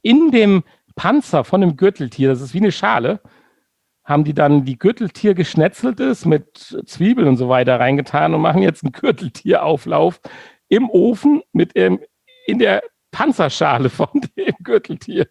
in dem Panzer von dem Gürteltier, das ist wie eine Schale, haben die dann die Gürteltier geschnetzeltes mit Zwiebeln und so weiter reingetan und machen jetzt einen Gürteltierauflauf im Ofen in der Panzerschale von dem Gürteltier.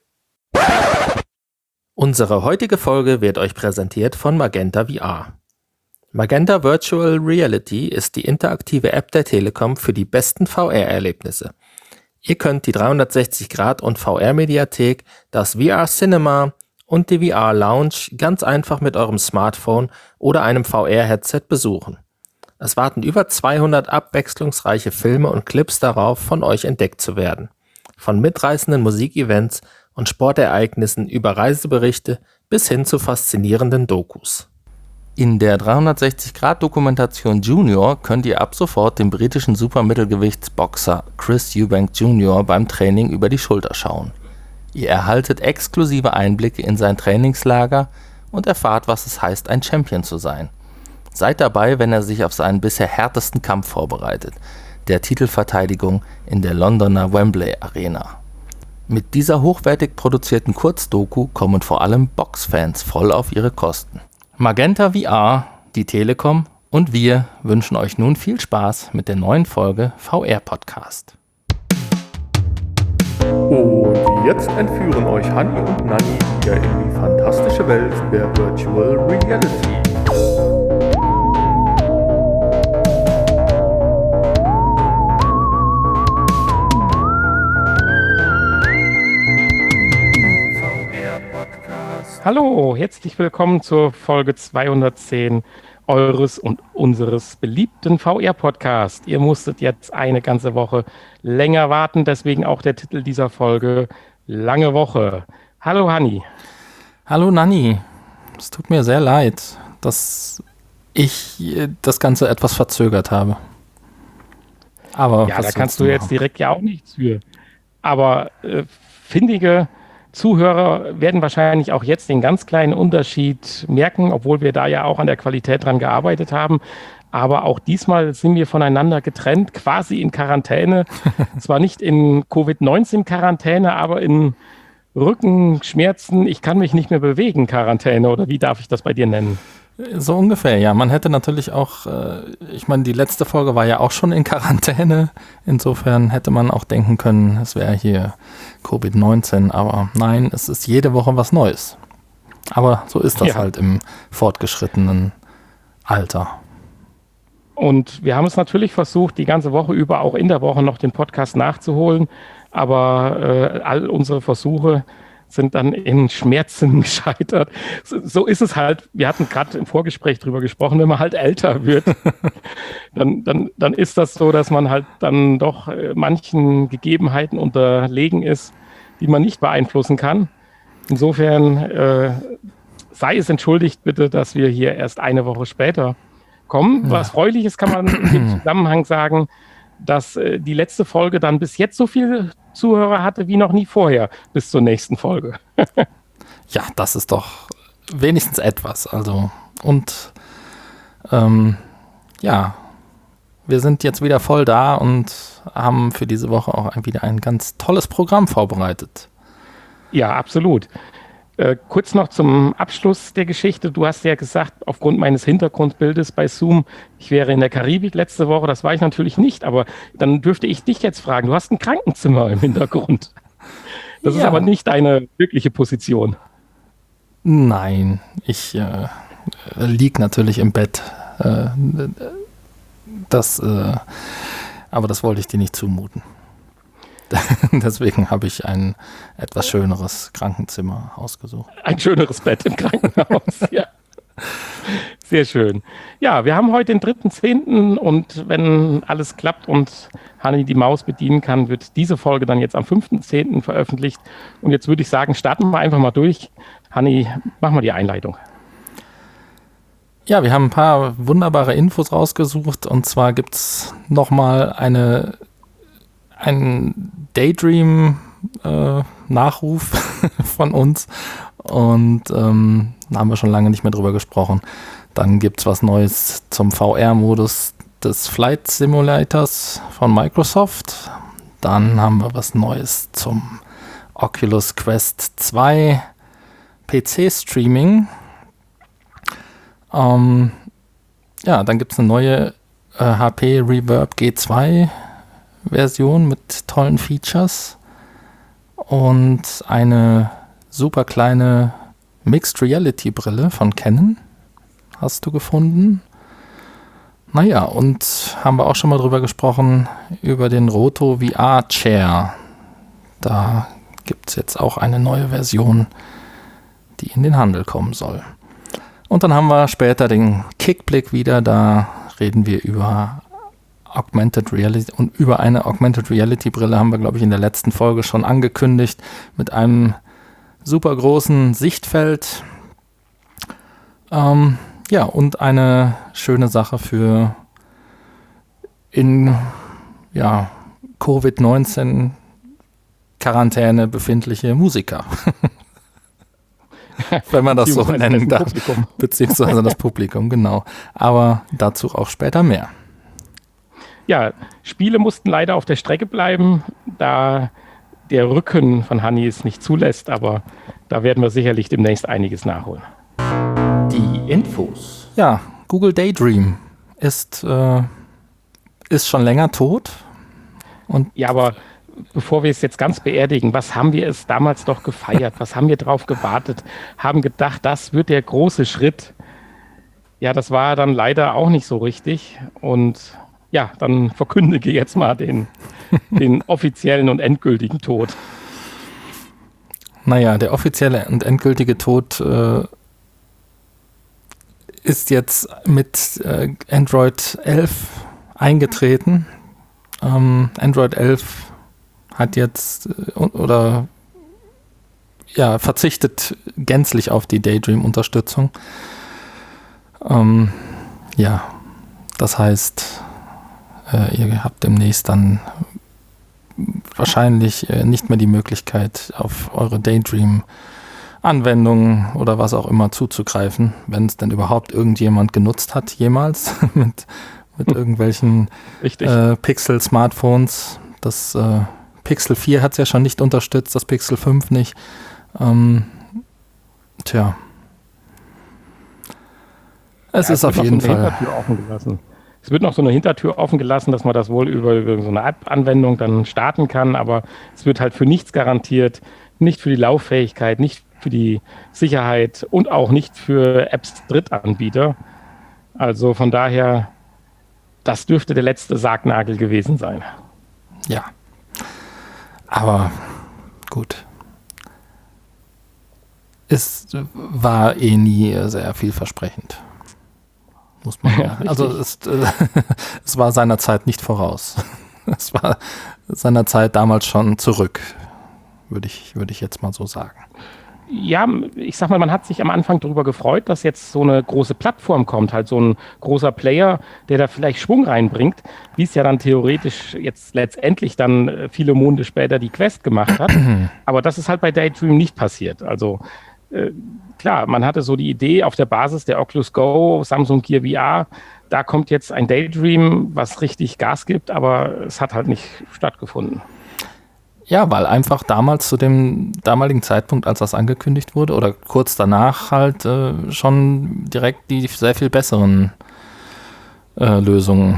Unsere heutige Folge wird euch präsentiert von Magenta VR. Magenta Virtual Reality ist die interaktive App der Telekom für die besten VR-Erlebnisse. Ihr könnt die 360° und VR-Mediathek, das VR-Cinema und die VR-Lounge ganz einfach mit eurem Smartphone oder einem VR-Headset besuchen. Es warten über 200 abwechslungsreiche Filme und Clips darauf, von euch entdeckt zu werden. Von mitreißenden Musikevents und Sportereignissen über Reiseberichte bis hin zu faszinierenden Dokus. In der 360°-Dokumentation Junior könnt ihr ab sofort dem britischen Supermittelgewichtsboxer Chris Eubank Jr. beim Training über die Schulter schauen. Ihr erhaltet exklusive Einblicke in sein Trainingslager und erfahrt, was es heißt, ein Champion zu sein. Seid dabei, wenn er sich auf seinen bisher härtesten Kampf vorbereitet, der Titelverteidigung in der Londoner Wembley Arena. Mit dieser hochwertig produzierten Kurzdoku kommen vor allem Boxfans voll auf ihre Kosten. Magenta VR, die Telekom und wir wünschen euch nun viel Spaß mit der neuen Folge VR Podcast. Und jetzt entführen euch Hanni und Nanni wieder in die fantastische Welt der Virtual Reality. Hallo, herzlich willkommen zur Folge 210 eures und unseres beliebten VR-Podcast. Ihr musstet jetzt eine ganze Woche länger warten, deswegen auch der Titel dieser Folge, Lange Woche. Hallo Hanni. Hallo Nanni. Es tut mir sehr leid, dass ich das Ganze etwas verzögert habe. Aber ja, da kannst du jetzt direkt ja auch nichts für. Aber findige Zuhörer werden wahrscheinlich auch jetzt den ganz kleinen Unterschied merken, obwohl wir da ja auch an der Qualität dran gearbeitet haben. Aber auch diesmal sind wir voneinander getrennt, quasi in Quarantäne. Zwar nicht in Covid-19-Quarantäne, aber in Rückenschmerzen, ich kann mich nicht mehr bewegen, Quarantäne. Oder wie darf ich das bei dir nennen? So ungefähr, ja. Man hätte natürlich auch, ich meine, die letzte Folge war ja auch schon in Quarantäne. Insofern hätte man auch denken können, es wäre hier Covid-19. Aber nein, es ist jede Woche was Neues. Aber so ist das halt im fortgeschrittenen Alter. Und wir haben es natürlich versucht, die ganze Woche über auch in der Woche noch den Podcast nachzuholen. Aber all unsere Versuche sind dann in Schmerzen gescheitert. So ist es halt. Wir hatten gerade im Vorgespräch drüber gesprochen, wenn man halt älter wird, dann ist das so, dass man halt dann doch manchen Gegebenheiten unterlegen ist, die man nicht beeinflussen kann. Insofern sei es entschuldigt bitte, dass wir hier erst eine Woche später kommen. Was Erfreuliches kann man in dem Zusammenhang sagen, dass die letzte Folge dann bis jetzt so viele Zuhörer hatte wie noch nie vorher bis zur nächsten Folge. Ja, das ist doch wenigstens etwas. Also und ja, wir sind jetzt wieder voll da und haben für diese Woche auch wieder ein ganz tolles Programm vorbereitet. Ja, absolut. Kurz noch zum Abschluss der Geschichte. Du hast ja gesagt, aufgrund meines Hintergrundbildes bei Zoom, ich wäre in der Karibik letzte Woche. Das war ich natürlich nicht, aber dann dürfte ich dich jetzt fragen. Du hast ein Krankenzimmer im Hintergrund. Das ist aber nicht deine wirkliche Position. Nein, ich lieg natürlich im Bett. Aber das wollte ich dir nicht zumuten. Deswegen habe ich ein etwas schöneres Krankenzimmer ausgesucht. Ein schöneres Bett im Krankenhaus, ja. Sehr schön. Ja, wir haben heute den 3.10. und wenn alles klappt und Hanni die Maus bedienen kann, wird diese Folge dann jetzt am 5.10. veröffentlicht. Und jetzt würde ich sagen, starten wir einfach mal durch. Hanni, mach mal die Einleitung. Ja, wir haben ein paar wunderbare Infos rausgesucht. Und zwar gibt es nochmal einen Daydream-Nachruf von uns. Und da haben wir schon lange nicht mehr drüber gesprochen. Dann gibt es was Neues zum VR-Modus des Flight Simulators von Microsoft. Dann haben wir was Neues zum Oculus Quest 2 PC-Streaming. Dann gibt es eine neue HP Reverb G2 Version mit tollen Features und eine super kleine Mixed Reality Brille von Canon hast du gefunden. Naja, und haben wir auch schon mal drüber gesprochen, über den Roto VR Chair. Da gibt es jetzt auch eine neue Version, die in den Handel kommen soll. Und dann haben wir später den Kickblick wieder, da reden wir über Augmented Reality, und über eine Augmented Reality Brille haben wir, glaube ich, in der letzten Folge schon angekündigt, mit einem super großen Sichtfeld. Und eine schöne Sache für in Covid-19 Quarantäne befindliche Musiker. Wenn man das so nennen darf. Beziehungsweise das Publikum, genau. Aber dazu auch später mehr. Ja, Spiele mussten leider auf der Strecke bleiben, da der Rücken von Hanni es nicht zulässt, aber da werden wir sicherlich demnächst einiges nachholen. Die Infos. Ja, Google Daydream ist schon länger tot. Ja, aber bevor wir es jetzt ganz beerdigen, was haben wir es damals doch gefeiert? Was haben wir drauf gewartet? Haben gedacht, das wird der große Schritt. Ja, das war dann leider auch nicht so richtig. Und ja, dann verkündige jetzt mal den offiziellen und endgültigen Tod. Naja, der offizielle und endgültige Tod ist jetzt mit Android 11 eingetreten. Android 11 hat jetzt verzichtet gänzlich auf die Daydream-Unterstützung. Das heißt, ihr habt demnächst dann wahrscheinlich nicht mehr die Möglichkeit, auf eure Daydream-Anwendungen oder was auch immer zuzugreifen, wenn es denn überhaupt irgendjemand genutzt hat, jemals mit irgendwelchen Pixel-Smartphones. Das Pixel 4 hat es ja schon nicht unterstützt, das Pixel 5 nicht. Es ist auf jeden Fall. Es wird noch so eine Hintertür offen gelassen, dass man das wohl über so eine App-Anwendung dann starten kann, aber es wird halt für nichts garantiert, nicht für die Lauffähigkeit, nicht für die Sicherheit und auch nicht für Apps Drittanbieter. Also von daher, das dürfte der letzte Sargnagel gewesen sein. Ja, aber gut. Es war nie sehr vielversprechend. Muss man ja. Also es war seiner Zeit nicht voraus. Es war seiner Zeit damals schon zurück, würde ich jetzt mal so sagen. Ja, ich sag mal, man hat sich am Anfang darüber gefreut, dass jetzt so eine große Plattform kommt, halt so ein großer Player, der da vielleicht Schwung reinbringt, wie es ja dann theoretisch jetzt letztendlich dann viele Monate später die Quest gemacht hat. Aber das ist halt bei Daydream nicht passiert. Also klar, man hatte so die Idee auf der Basis der Oculus Go, Samsung Gear VR, da kommt jetzt ein Daydream, was richtig Gas gibt, aber es hat halt nicht stattgefunden. Ja, weil einfach damals zu dem damaligen Zeitpunkt, als das angekündigt wurde, oder kurz danach halt schon direkt die sehr viel besseren Lösungen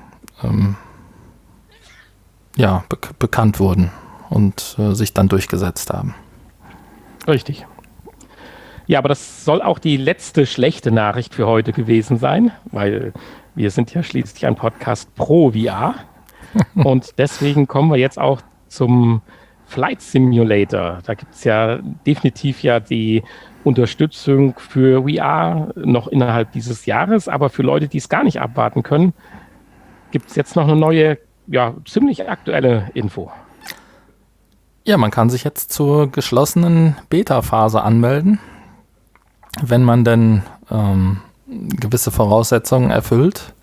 bekannt wurden und sich dann durchgesetzt haben. Richtig. Ja, aber das soll auch die letzte schlechte Nachricht für heute gewesen sein, weil wir sind ja schließlich ein Podcast pro VR und deswegen kommen wir jetzt auch zum Flight Simulator. Da gibt es ja definitiv die Unterstützung für VR noch innerhalb dieses Jahres, aber für Leute, die es gar nicht abwarten können, gibt es jetzt noch eine neue, ziemlich aktuelle Info. Ja, man kann sich jetzt zur geschlossenen Beta-Phase anmelden, wenn man denn gewisse Voraussetzungen erfüllt.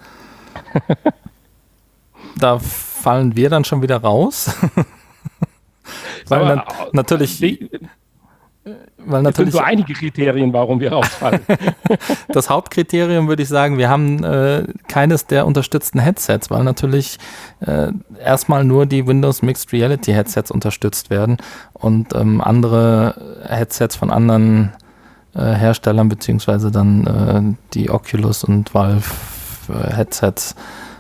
Da fallen wir dann schon wieder raus. Weil natürlich. Weil Das sind natürlich so einige Kriterien, warum wir rausfallen. das Hauptkriterium würde ich sagen, wir haben keines der unterstützten Headsets, weil natürlich erstmal nur die Windows Mixed Reality Headsets unterstützt werden und andere Headsets von anderen Herstellern beziehungsweise dann die Oculus und Valve Headsets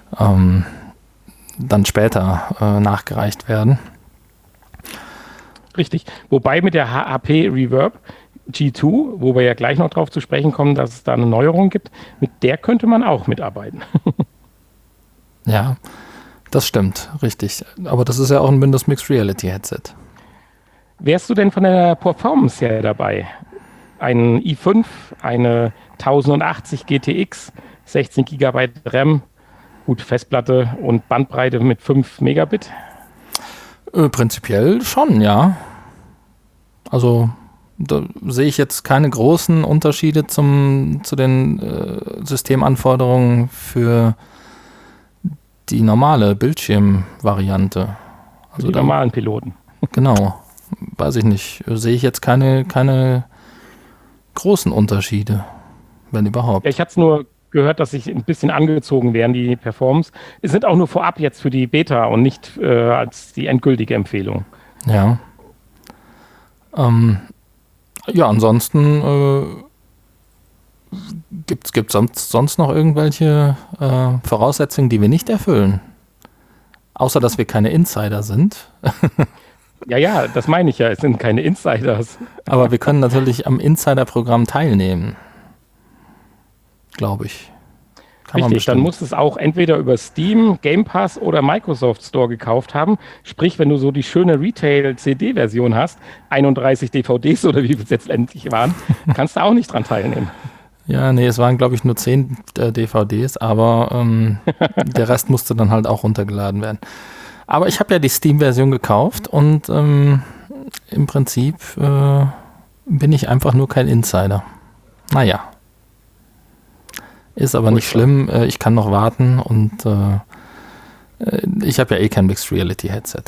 dann später nachgereicht werden. Richtig. Wobei mit der HP Reverb G2, wo wir ja gleich noch drauf zu sprechen kommen, dass es da eine Neuerung gibt, mit der könnte man auch mitarbeiten. Ja, das stimmt, richtig. Aber das ist ja auch ein Windows Mixed Reality Headset. Wärst du denn von der Performance her dabei? Ein i5, eine 1080 GTX, 16 GB RAM, gut Festplatte und Bandbreite mit 5 Megabit? Prinzipiell schon, ja. Also da sehe ich jetzt keine großen Unterschiede zu den Systemanforderungen für die normale Bildschirmvariante. Also Die normalen Piloten. Genau, weiß ich nicht. Sehe ich jetzt keine großen Unterschiede, wenn überhaupt. Ja, ich hatte es nur gehört, dass sich ein bisschen angezogen werden, die Performance. Es sind auch nur vorab jetzt für die Beta und nicht als die endgültige Empfehlung. Ja. Ja, ansonsten gibt es sonst noch irgendwelche Voraussetzungen, die wir nicht erfüllen? Außer, dass wir keine Insider sind. Ja, das meine ich ja. Es sind keine Insiders. Aber wir können natürlich am Insider-Programm teilnehmen. Glaube ich. Richtig, dann musst du es auch entweder über Steam, Game Pass oder Microsoft Store gekauft haben. Sprich, wenn du so die schöne Retail-CD-Version hast, 31 DVDs oder wie es jetzt endlich waren, kannst du auch nicht dran teilnehmen. Ja, nee, es waren, glaube ich, nur 10 DVDs, aber der Rest musste dann halt auch runtergeladen werden. Aber ich habe ja die Steam-Version gekauft und im Prinzip bin ich einfach nur kein Insider. Naja. Ist aber nicht schlimm, ich kann noch warten und ich habe ja eh kein Mixed Reality Headset.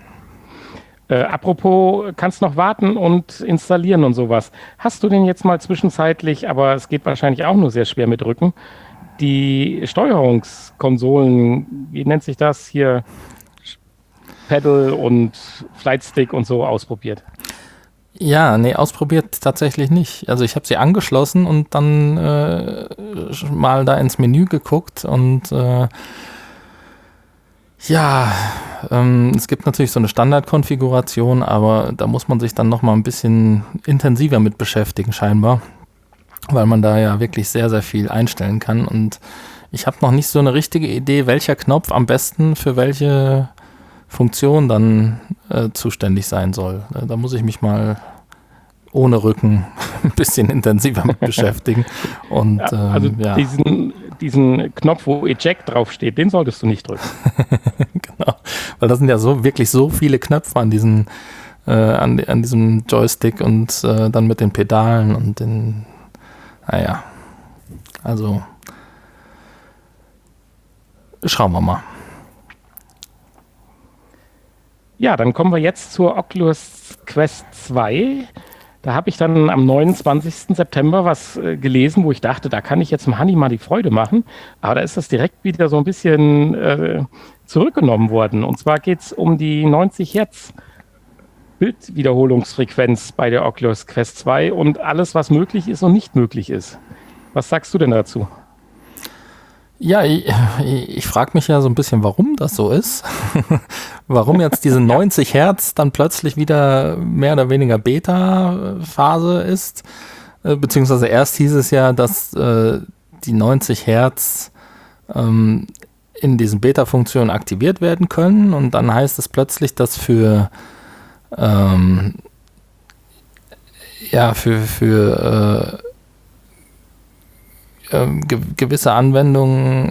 Apropos, kannst noch warten und installieren und sowas. Hast du denn jetzt mal zwischenzeitlich, aber es geht wahrscheinlich auch nur sehr schwer mit Rücken, die Steuerungskonsolen, wie nennt sich das hier, Pedal und Flightstick und so ausprobiert? Ja, nee, ausprobiert tatsächlich nicht. Also ich habe sie angeschlossen und dann mal da ins Menü geguckt und es gibt natürlich so eine Standardkonfiguration, aber da muss man sich dann nochmal ein bisschen intensiver mit beschäftigen scheinbar, weil man da ja wirklich sehr, sehr viel einstellen kann und ich habe noch nicht so eine richtige Idee, welcher Knopf am besten für welche Funktion dann zuständig sein soll. Da muss ich mich mal ohne Rücken ein bisschen intensiver mit beschäftigen. Und, diesen Knopf, wo Eject draufsteht, den solltest du nicht drücken. Genau, weil das sind ja wirklich so viele Knöpfe an diesem Joystick und dann mit den Pedalen und also schauen wir mal. Ja, dann kommen wir jetzt zur Oculus Quest 2. Da habe ich dann am 29. September was gelesen, wo ich dachte, da kann ich jetzt dem Hanni mal die Freude machen. Aber da ist das direkt wieder so ein bisschen zurückgenommen worden. Und zwar geht es um die 90 Hertz Bildwiederholungsfrequenz bei der Oculus Quest 2 und alles, was möglich ist und nicht möglich ist. Was sagst du denn dazu? Ja, ich frage mich ja so ein bisschen, warum das so ist. Warum jetzt diese 90 Hertz dann plötzlich wieder mehr oder weniger Beta-Phase ist. Beziehungsweise erst hieß es ja, dass die 90 Hertz in diesen Beta-Funktionen aktiviert werden können. Und dann heißt es plötzlich, dass für gewisse Anwendungen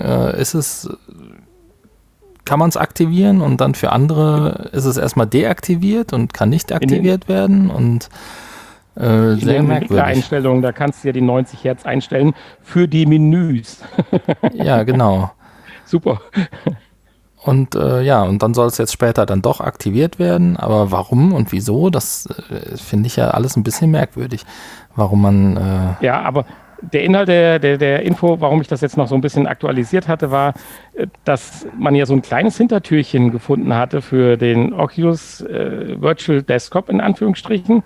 kann man es aktivieren und dann für andere ist es erstmal deaktiviert und kann nicht aktiviert werden und sehr merkwürdig. Einstellungen, da kannst du ja die 90 Hertz einstellen für die Menüs. Ja, genau. Super. Und und dann soll es jetzt später dann doch aktiviert werden. Aber warum und wieso, das finde ich ja alles ein bisschen merkwürdig. Warum man... Ja, aber der Inhalt der Info, warum ich das jetzt noch so ein bisschen aktualisiert hatte, war, dass man ja so ein kleines Hintertürchen gefunden hatte für den Oculus Virtual Desktop in Anführungsstrichen.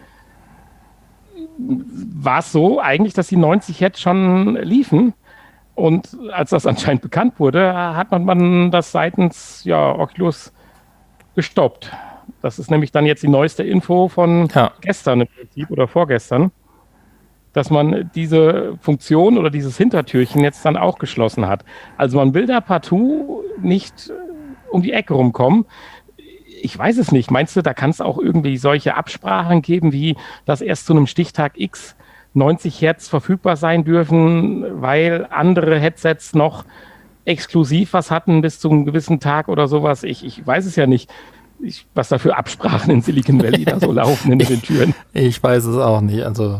War es so eigentlich, dass die 90 Hertz schon liefen? Und als das anscheinend bekannt wurde, hat man das seitens Oculus gestoppt. Das ist nämlich dann jetzt die neueste Info von gestern im Prinzip oder vorgestern, dass man diese Funktion oder dieses Hintertürchen jetzt dann auch geschlossen hat. Also man will da partout nicht um die Ecke rumkommen. Ich weiß es nicht. Meinst du, da kann es auch irgendwie solche Absprachen geben, wie dass erst zu einem Stichtag X 90 Hertz verfügbar sein dürfen, weil andere Headsets noch exklusiv was hatten bis zu einem gewissen Tag oder sowas? Ich weiß es ja nicht, was da für Absprachen in Silicon Valley da so laufen in den Türen. Ich weiß es auch nicht. Also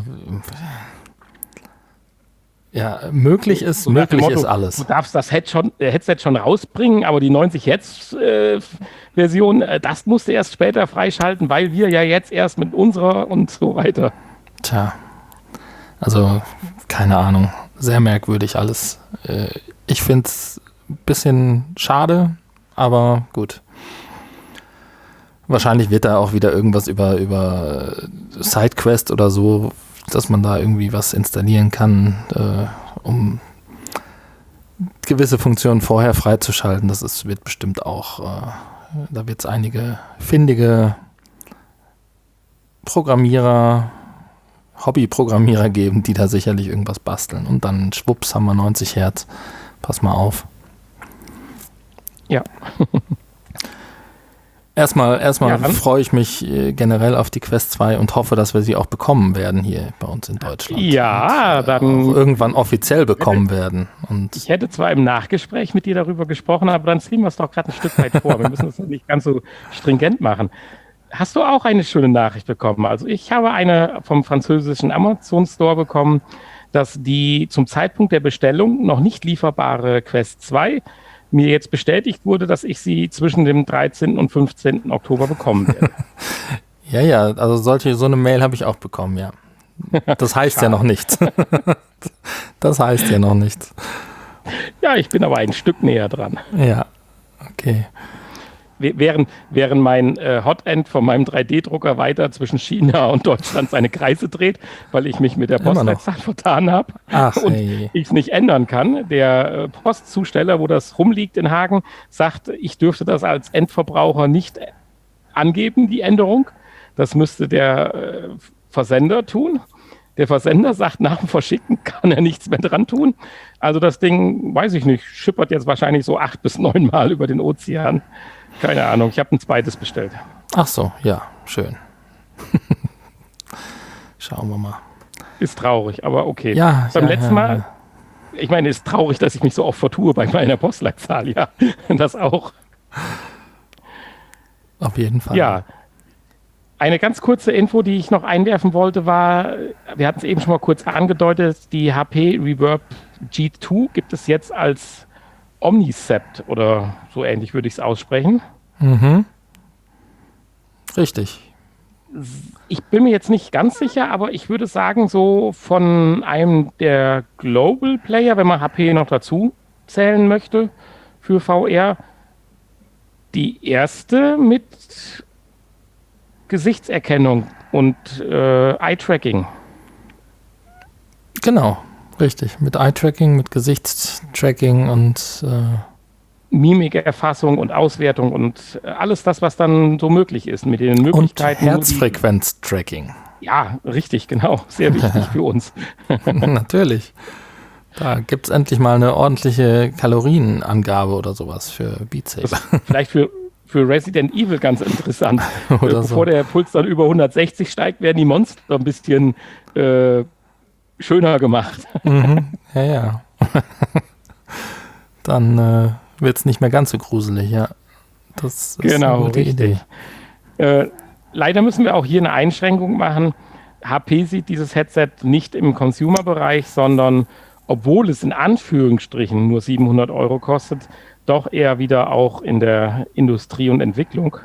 ja, möglich ist Motto, ist alles. Du darfst das Headset schon rausbringen, aber die 90 Hertz Version, das musst du erst später freischalten, weil wir ja jetzt erst mit unserer und so weiter. Tja, also keine Ahnung, sehr merkwürdig alles. Ich finde es ein bisschen schade, aber gut. Wahrscheinlich wird da auch wieder irgendwas über SideQuest oder so, dass man da irgendwie was installieren kann, um gewisse Funktionen vorher freizuschalten. Wird bestimmt auch, da wird es einige findige Programmierer, Hobbyprogrammierer geben, die da sicherlich irgendwas basteln. Und dann schwupps haben wir 90 Hertz. Pass mal auf. Ja. Erstmal freue ich mich generell auf die Quest 2 und hoffe, dass wir sie auch bekommen werden hier bei uns in Deutschland. Ja, und, dann auch irgendwann offiziell bekommen werden. Und ich hätte zwar im Nachgespräch mit dir darüber gesprochen, aber dann ziehen wir es doch gerade ein Stück weit vor. Wir müssen es nicht ganz so stringent machen. Hast du auch eine schöne Nachricht bekommen? Also ich habe eine vom französischen Amazon Store bekommen, dass die zum Zeitpunkt der Bestellung noch nicht lieferbare Quest 2 mir jetzt bestätigt wurde, dass ich sie zwischen dem 13. und 15. Oktober bekommen werde. Ja, also so eine Mail habe ich auch bekommen, ja. Das heißt ja noch nichts. Das heißt ja noch nichts. Ja, ich bin aber ein Stück näher dran. Ja, okay. Während mein Hotend von meinem 3D-Drucker weiter zwischen China und Deutschland seine Kreise dreht, weil ich mich mit der Postleitzahl vertan habe und ich es nicht ändern kann. Der Postzusteller, wo das rumliegt in Hagen, sagt, ich dürfte das als Endverbraucher nicht angeben, die Änderung. Das müsste der Versender tun. Der Versender sagt, nach dem Verschicken kann er nichts mehr dran tun. Also das Ding, weiß ich nicht, schippert jetzt wahrscheinlich so 8 bis 9 Mal über den Ozean. Keine Ahnung, ich habe ein zweites bestellt. Ach so, ja, schön. Schauen wir mal. Ist traurig, aber okay. Ja, beim letzten Mal, ich meine, ist traurig, dass ich mich so oft vertue bei meiner Postleitzahl, ja. Das auch. Auf jeden Fall. Ja. Eine ganz kurze Info, die ich noch einwerfen wollte, war, wir hatten es eben schon mal kurz angedeutet, die HP Reverb G2 gibt es jetzt als Omnicept oder so ähnlich würde ich es aussprechen. Mhm. Richtig. Ich bin mir jetzt nicht ganz sicher, aber ich würde sagen, so von einem der Global Player, wenn man HP noch dazu zählen möchte für VR, die erste mit Gesichtserkennung und Eye-Tracking. Genau, richtig. Mit Eye-Tracking, mit Gesichtstracking und Mimikerfassung und Auswertung und alles das, was dann so möglich ist mit den Möglichkeiten. Und Herzfrequenz-Tracking. Ja, richtig, genau. Sehr wichtig für uns. Natürlich. Da gibt es endlich mal eine ordentliche Kalorienangabe oder sowas für Beat Saber. Vielleicht für Resident Evil ganz interessant. Oder Bevor der Puls dann über 160 steigt, werden die Monster ein bisschen schöner gemacht. Mhm. Ja. Dann wird es nicht mehr ganz so gruselig, ja. Das ist genau, eine gute richtig. Idee. Leider müssen wir auch hier eine Einschränkung machen. HP sieht dieses Headset nicht im Consumer-Bereich, sondern obwohl es in Anführungsstrichen nur 700 € kostet, doch eher wieder auch in der Industrie und Entwicklung.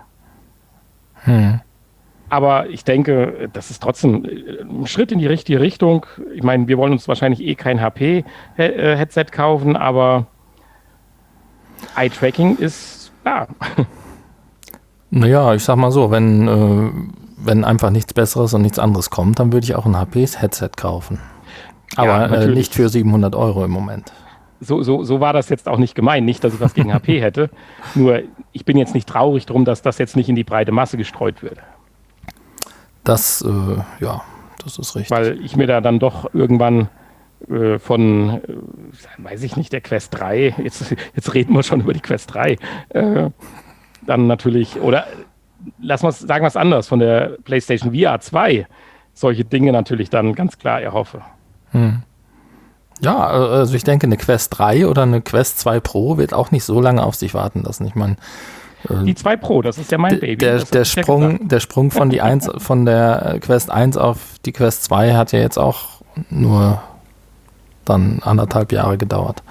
Aber ich denke, das ist trotzdem ein Schritt in die richtige Richtung. Ich meine, wir wollen uns wahrscheinlich kein HP-Headset kaufen, aber Eye-Tracking ist da. Naja, ich sag mal so, wenn einfach nichts Besseres und nichts anderes kommt, dann würde ich auch ein HP-Headset kaufen. Aber Ja, nicht für 700 € im Moment. So war das jetzt auch nicht gemeint. Nicht, dass ich was gegen HP hätte. Nur, ich bin jetzt nicht traurig drum, dass das jetzt nicht in die breite Masse gestreut wird. Das ist richtig. Weil ich mir da dann doch irgendwann von, weiß ich nicht, der Quest 3, jetzt reden wir schon über die Quest 3, dann natürlich, oder sagen wir es anders, von der PlayStation VR 2 solche Dinge natürlich dann ganz klar erhoffe. Ja, also ich denke, eine Quest 3 oder eine Quest 2 Pro wird auch nicht so lange auf sich warten lassen. Ich meine, die 2 Pro, das ist ja mein Baby. Der Sprung von der Quest 1 auf die Quest 2 hat ja jetzt auch nur dann 1,5 Jahre gedauert.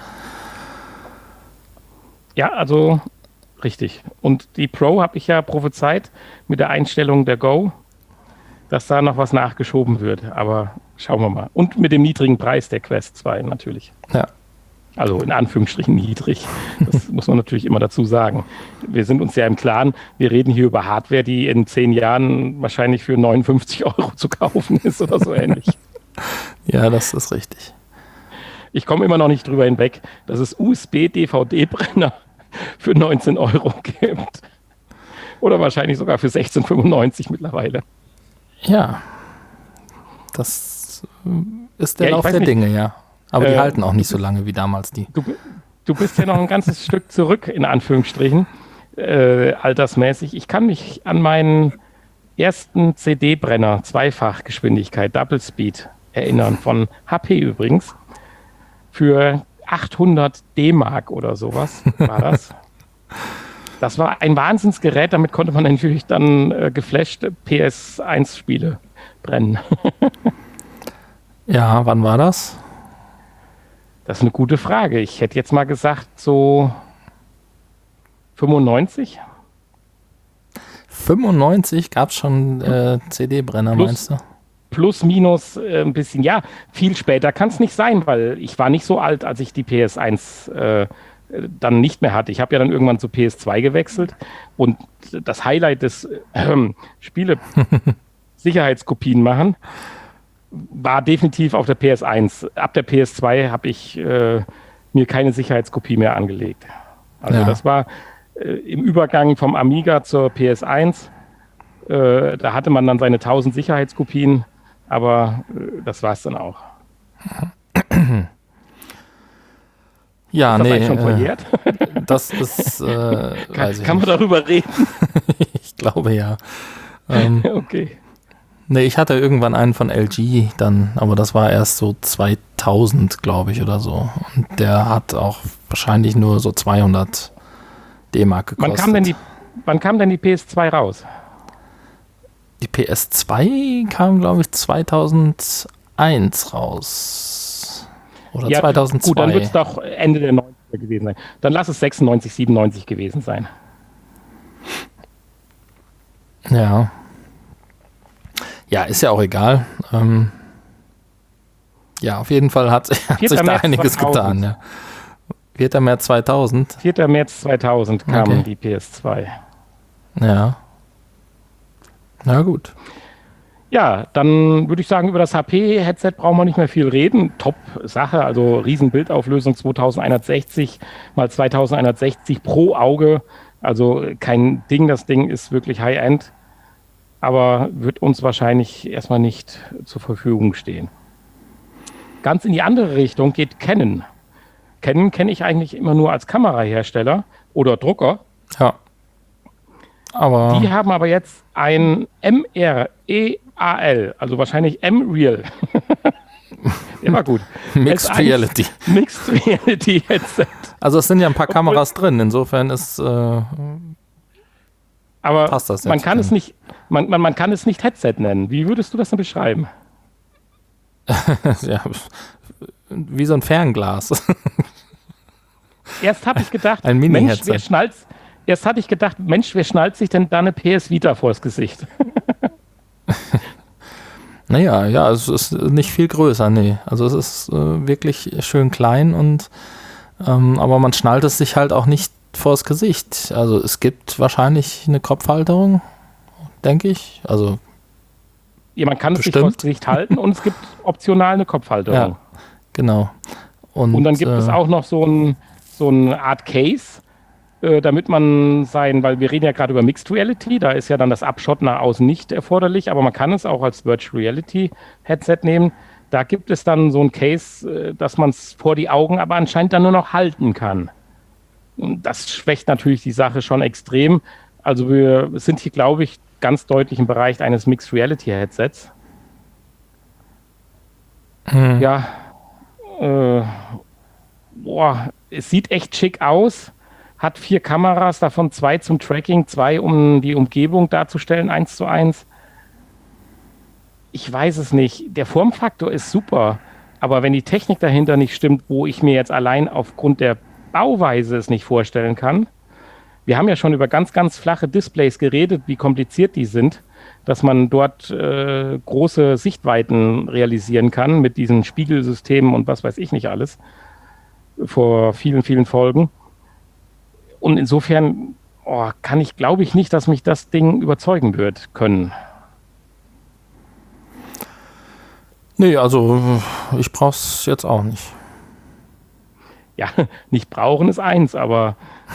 Ja, also richtig. Und die Pro habe ich ja prophezeit mit der Einstellung der Go, dass da noch was nachgeschoben wird. Aber schauen wir mal. Und mit dem niedrigen Preis der Quest 2 natürlich. Ja. Also in Anführungsstrichen niedrig. Das muss man natürlich immer dazu sagen. Wir sind uns ja im Klaren, wir reden hier über Hardware, die in 10 Jahren wahrscheinlich für 59 € zu kaufen ist oder so ähnlich. Ja, das ist richtig. Ich komme immer noch nicht drüber hinweg, dass es USB-DVD-Brenner für 19 € gibt. Oder wahrscheinlich sogar für 16,95 € mittlerweile. Ja, das ist der Lauf der Dinge, ja. Aber die halten auch nicht so lange wie damals die. Du bist ja noch ein ganzes Stück zurück, in Anführungsstrichen, altersmäßig. Ich kann mich an meinen ersten CD-Brenner, Zweifachgeschwindigkeit, Double Speed erinnern, von HP übrigens. Für 800 D-Mark oder sowas war das. Das war ein Wahnsinnsgerät, damit konnte man natürlich dann geflashte PS1-Spiele brennen. Ja, wann war das? Das ist eine gute Frage. Ich hätte jetzt mal gesagt, so 95? 95 gab es schon CD-Brenner, meinst du? Plus, minus ein bisschen. Ja, viel später kann es nicht sein, weil ich war nicht so alt, als ich die PS1 dann nicht mehr hatte. Ich habe ja dann irgendwann zu PS2 gewechselt und das Highlight des Spiele-Sicherheitskopien machen war definitiv auf der PS1. Ab der PS2 habe ich mir keine Sicherheitskopie mehr angelegt. Also das war im Übergang vom Amiga zur PS1. Da hatte man dann seine 1000 Sicherheitskopien, aber das war es dann auch. Ja, ist das schon verjährt? Das ist... kann man darüber reden? Ich glaube ja. Okay. Nee, ich hatte irgendwann einen von LG dann, aber das war erst so 2000, glaube ich, oder so. Und der hat auch wahrscheinlich nur so 200 D-Mark gekostet. Wann kam denn die PS2 raus? Die PS2 kam, glaube ich, 2001 raus. Oder ja, 2002. Gut, dann wird es doch Ende der 90er gewesen sein. Dann lass es 96, 97 gewesen sein. Ja. Ja, ist ja auch egal. Ja, auf jeden Fall hat sich da einiges 2000. Getan. Ja. 4. März 2000. 4. März 2000 kam die PS2. Ja. Na gut. Ja, dann würde ich sagen, über das HP-Headset brauchen wir nicht mehr viel reden. Top-Sache, also riesen Bildauflösung 2160 mal 2160 pro Auge. Also kein Ding, das Ding ist wirklich High-End. Aber wird uns wahrscheinlich erstmal nicht zur Verfügung stehen. Ganz in die andere Richtung geht Canon. Canon kenne ich eigentlich immer nur als Kamerahersteller oder Drucker. Ja. Aber die haben aber jetzt ein MREAL, also wahrscheinlich M-Real. Immer gut. Mixed Reality. Mixed Reality Headset. Also es sind ja ein paar Kameras drin, insofern ist aber passt das man kann es nicht, man kann es nicht Headset nennen. Wie würdest du das denn beschreiben? Ja, wie so ein Fernglas. erst habe ich gedacht, Ein Mini-Headset. Wer schnallt sich denn da eine PS Vita vors Gesicht? Naja, ja, es ist nicht viel größer, nee. Also es ist wirklich schön klein und aber man schnallt es sich halt auch nicht vors Gesicht. Also es gibt wahrscheinlich eine Kopfhalterung, denke ich. Also Ja, man kann es sich bestimmt. vors Gesicht halten und es gibt optional eine Kopfhalterung. Ja, genau. Und dann gibt es auch noch so eine Art Case, damit man weil wir reden ja gerade über Mixed Reality, da ist ja dann das Abschotten nach außen nicht erforderlich, aber man kann es auch als Virtual Reality Headset nehmen. Da gibt es dann so ein Case, dass man es vor die Augen aber anscheinend dann nur noch halten kann. Und das schwächt natürlich die Sache schon extrem. Also wir sind hier, glaube ich, ganz deutlich im Bereich eines Mixed Reality Headsets. Ja, es sieht echt schick aus. Hat 4 Kameras, davon 2 zum Tracking, 2, um die Umgebung darzustellen, 1:1. Ich weiß es nicht. Der Formfaktor ist super, aber wenn die Technik dahinter nicht stimmt, wo ich mir jetzt allein aufgrund der Bauweise es nicht vorstellen kann. Wir haben ja schon über ganz, ganz flache Displays geredet, wie kompliziert die sind, dass man dort große Sichtweiten realisieren kann mit diesen Spiegelsystemen und was weiß ich nicht alles vor vielen, vielen Folgen. Und insofern glaube ich nicht, dass mich das Ding überzeugen wird können. Nee, also ich brauch's jetzt auch nicht. Ja, nicht brauchen ist eins, aber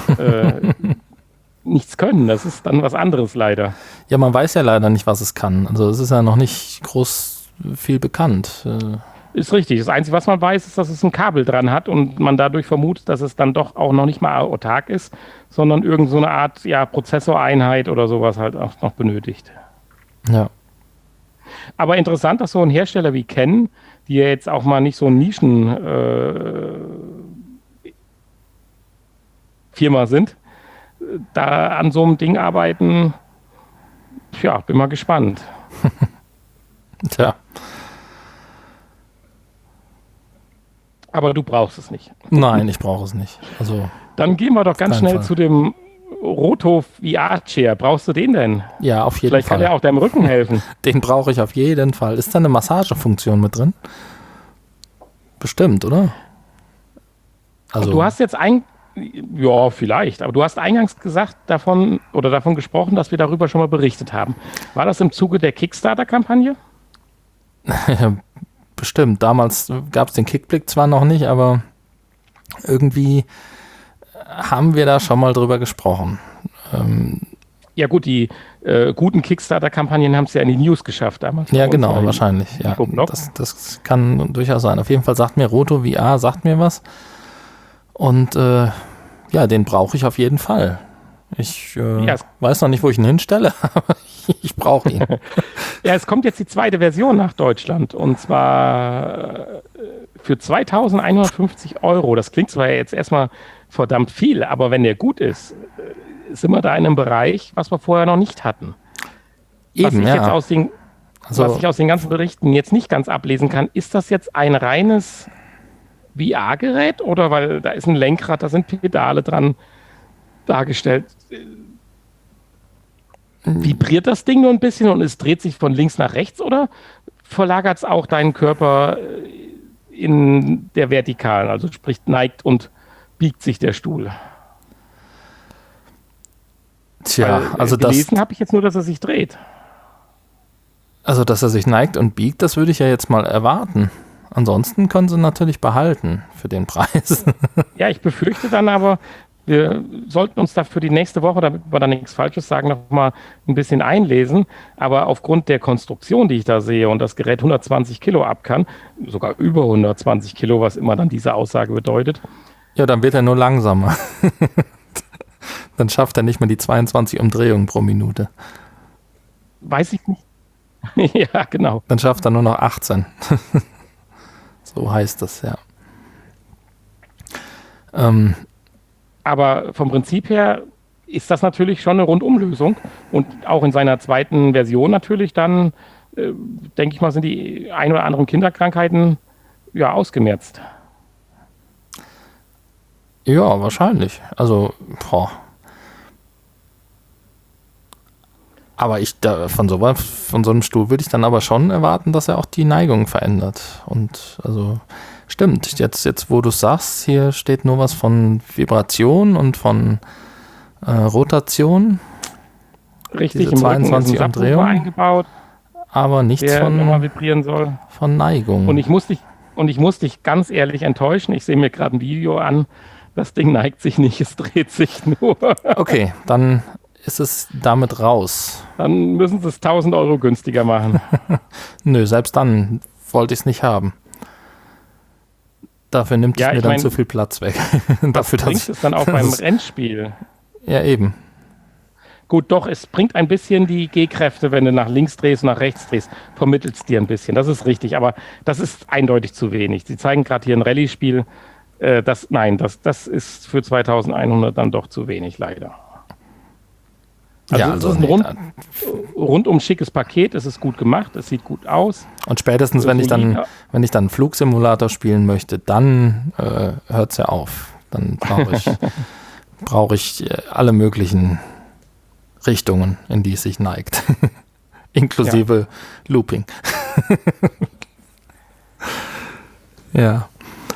nichts können, das ist dann was anderes leider. Ja, man weiß ja leider nicht, was es kann. Also es ist ja noch nicht groß viel bekannt. Ist richtig. Das Einzige, was man weiß, ist, dass es ein Kabel dran hat und man dadurch vermutet, dass es dann doch auch noch nicht mal autark ist, sondern irgend so eine Art Prozessoreinheit oder sowas halt auch noch benötigt. Ja. Aber interessant, dass so ein Hersteller wie Canon, die ja jetzt auch mal nicht so ein Firma sind, da an so einem Ding arbeiten. Ja, bin mal gespannt. Tja. Aber du brauchst es nicht. Nein, ich brauche es nicht. Also Dann gehen wir doch ganz schnell zu dem Roto VR-Chair. Brauchst du den denn? ja, auf jeden Vielleicht Fall. kann er auch deinem Rücken helfen. Den brauche ich auf jeden Fall. Ist da eine Massagefunktion mit drin? Bestimmt, oder? Also Du hast jetzt ja, vielleicht, aber du hast eingangs davon gesprochen, dass wir darüber schon mal berichtet haben. War das im Zuge der Kickstarter-Kampagne? bestimmt. Damals gab es den Kickblick zwar noch nicht, aber irgendwie haben wir da schon mal drüber gesprochen. Ja gut, die guten Kickstarter-Kampagnen haben es ja in die News geschafft damals. Ja, genau, wahrscheinlich. Ja. Das kann durchaus sein. Auf jeden Fall sagt mir Roto VR, sagt mir was. Und ja, den brauche ich auf jeden Fall. Ich weiß noch nicht, wo ich ihn hinstelle, aber ich brauche ihn. Ja, es kommt jetzt die zweite Version nach Deutschland und zwar für 2.150 €. Das klingt zwar jetzt erstmal verdammt viel, aber wenn der gut ist, sind wir da in einem Bereich, was wir vorher noch nicht hatten. Eben, was ich aus den ganzen Berichten jetzt nicht ganz ablesen kann, ist das jetzt ein reines VR-Gerät oder weil da ist ein Lenkrad, da sind Pedale dran dargestellt. Vibriert das Ding nur ein bisschen und es dreht sich von links nach rechts oder verlagert es auch deinen Körper in der Vertikalen, also sprich neigt und biegt sich der Stuhl? Tja, also gelesen habe ich jetzt nur, dass er sich dreht. Also, dass er sich neigt und biegt, das würde ich ja jetzt mal erwarten. Ansonsten können sie natürlich behalten für den Preis. Ja, ich befürchte dann aber, wir sollten uns da für die nächste Woche, damit wir da nichts Falsches sagen, noch mal ein bisschen einlesen. Aber aufgrund der Konstruktion, die ich da sehe und das Gerät 120 Kilo ab kann, sogar über 120 Kilo, was immer dann diese Aussage bedeutet. Ja, dann wird er nur langsamer. Dann schafft er nicht mehr die 22 Umdrehungen pro Minute. Weiß ich nicht. Ja, genau. Dann schafft er nur noch 18. So heißt das, ja. Aber vom Prinzip her ist das natürlich schon eine Rundumlösung. Und auch in seiner zweiten Version natürlich dann, denke ich mal, sind die ein oder anderen Kinderkrankheiten ja ausgemerzt. Ja, wahrscheinlich. Also, boah. Aber von so einem Stuhl würde ich dann aber schon erwarten, dass er auch die Neigung verändert. Und also stimmt, jetzt wo du sagst, hier steht nur was von Vibration und von Rotation. Richtig, Diese im Rücken ist ein 22 Subwoofer Umdrehungen, eingebaut, aber nichts der nochmal von vibrieren soll. Neigung. Und ich muss dich ganz ehrlich enttäuschen. Ich sehe mir gerade ein Video an. Das Ding neigt sich nicht, es dreht sich nur. Okay, dann ist es damit raus. Dann müssen sie es 1.000 Euro günstiger machen. Nö, selbst dann wollte ich es nicht haben. Dafür nimmt es mir dann zu viel Platz weg. Dafür, bringt es dann auch beim Rennspiel? Ja, eben. Gut, doch, es bringt ein bisschen die G-Kräfte, wenn du nach links drehst, nach rechts drehst, vermittelt es dir ein bisschen. Das ist richtig, aber das ist eindeutig zu wenig. Sie zeigen gerade hier ein Rallye-Spiel. Das ist für 2.100 dann doch zu wenig, leider. Also es ist ein rundum schickes Paket, es ist gut gemacht, es sieht gut aus. Und spätestens, wenn ich dann einen Flugsimulator spielen möchte, dann hört es ja auf. Dann brauche ich alle möglichen Richtungen, in die es sich neigt. Inklusive Looping. Ja.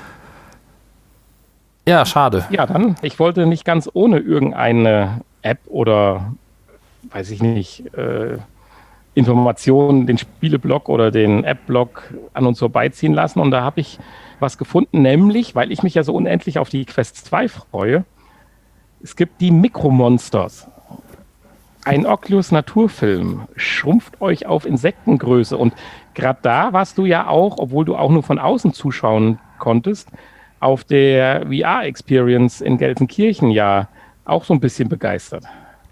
Ja, schade. Ja, dann, ich wollte nicht ganz ohne irgendeine App oder weiß ich nicht, Informationen, den Spieleblog oder den App-Blog an uns vorbeiziehen lassen. Und da habe ich was gefunden, nämlich, weil ich mich ja so unendlich auf die Quest 2 freue, es gibt die Mikromonsters. Ein Oculus-Naturfilm schrumpft euch auf Insektengröße. Und gerade da warst du ja auch, obwohl du auch nur von außen zuschauen konntest, auf der VR-Experience in Gelsenkirchen ja auch so ein bisschen begeistert.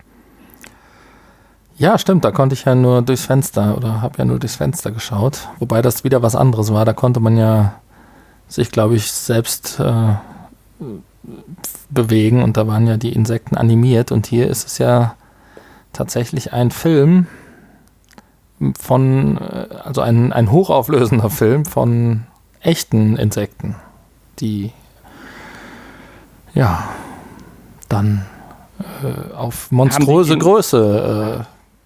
Ja, stimmt, da konnte ich ja nur durchs Fenster oder habe ja nur durchs Fenster geschaut. Wobei das wieder was anderes war. Da konnte man ja sich, glaube ich, selbst bewegen und da waren ja die Insekten animiert. Und hier ist es ja tatsächlich ein Film also ein hochauflösender Film von echten Insekten, die ja dann auf monströse Größe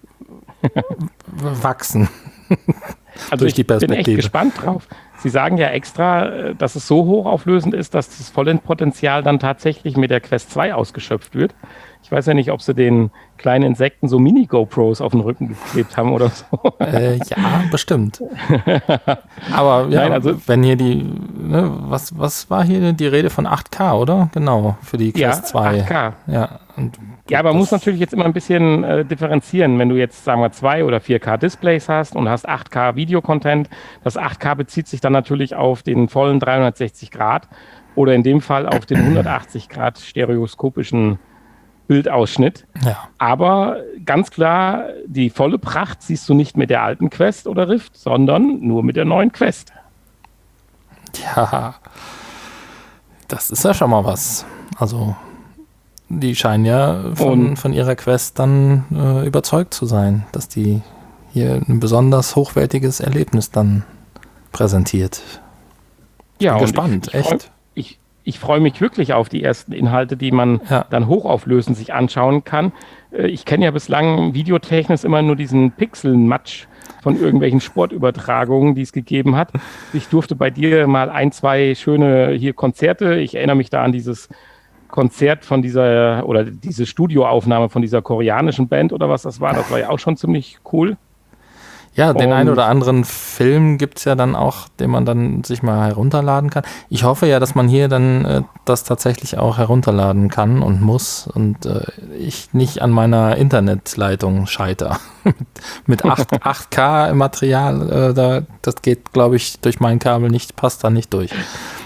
wachsen. Also ich bin echt gespannt drauf. Sie sagen ja extra, dass es so hochauflösend ist, dass das Vollendpotenzial dann tatsächlich mit der Quest 2 ausgeschöpft wird. Ich weiß ja nicht, ob sie den kleinen Insekten so Mini-GoPros auf den Rücken geklebt haben oder so. Ja, bestimmt. Aber ja, nein, also, wenn hier was war hier die Rede von 8K, oder? Genau, für die Quest 2. 8K. Ja, aber man muss natürlich jetzt immer ein bisschen differenzieren. Wenn du jetzt, sagen wir, 2 oder 4K Displays hast und hast 8K Videocontent, das 8K bezieht sich dann natürlich auf den vollen 360 Grad oder in dem Fall auf den 180 Grad stereoskopischen Bildausschnitt. Ja. Aber ganz klar, die volle Pracht siehst du nicht mit der alten Quest oder Rift, sondern nur mit der neuen Quest. Ja, das ist ja schon mal was. Also, die scheinen ja von ihrer Quest dann überzeugt zu sein, dass die hier ein besonders hochwertiges Erlebnis dann präsentiert. Ich bin gespannt, echt. Ich freue mich wirklich auf die ersten Inhalte, die man dann hochauflösend sich anschauen kann. Ich kenne ja bislang videotechnisch immer nur diesen Pixelmatsch von irgendwelchen Sportübertragungen, die es gegeben hat. Ich durfte bei dir mal 1, 2 schöne hier Konzerte. Ich erinnere mich da an dieses Konzert von diese Studioaufnahme von dieser koreanischen Band oder was das war. Das war ja auch schon ziemlich cool. Ja, den einen oder anderen Film gibt es ja dann auch, den man dann sich mal herunterladen kann. Ich hoffe ja, dass man hier dann das tatsächlich auch herunterladen kann und muss und ich nicht an meiner Internetleitung scheitere. Mit 8K im Material, das geht, glaube ich, durch mein Kabel nicht, passt da nicht durch.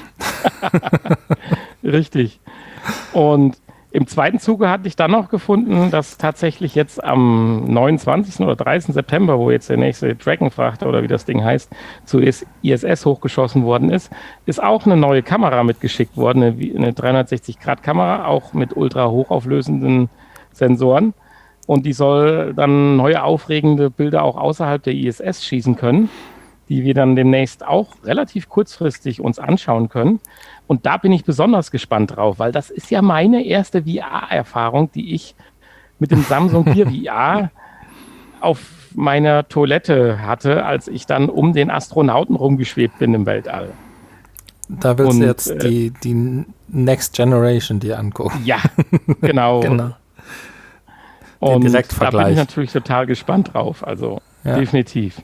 Richtig. Und im zweiten Zuge hatte ich dann noch gefunden, dass tatsächlich jetzt am 29. oder 30. September, wo jetzt der nächste Dragon-Frachter oder wie das Ding heißt, zu ISS hochgeschossen worden ist auch eine neue Kamera mitgeschickt worden, eine 360-Grad-Kamera, auch mit ultra hochauflösenden Sensoren. Und die soll dann neue aufregende Bilder auch außerhalb der ISS schießen können. die wir dann demnächst auch relativ kurzfristig uns anschauen können. Und da bin ich besonders gespannt drauf, weil das ist ja meine erste VR-Erfahrung, die ich mit dem Samsung Gear VR auf meiner Toilette hatte, als ich dann um den Astronauten rumgeschwebt bin im Weltall. Da willst du jetzt die Next Generation dir angucken. Ja, genau. Genau. Und Direktvergleich. da bin ich natürlich total gespannt drauf. Also definitiv.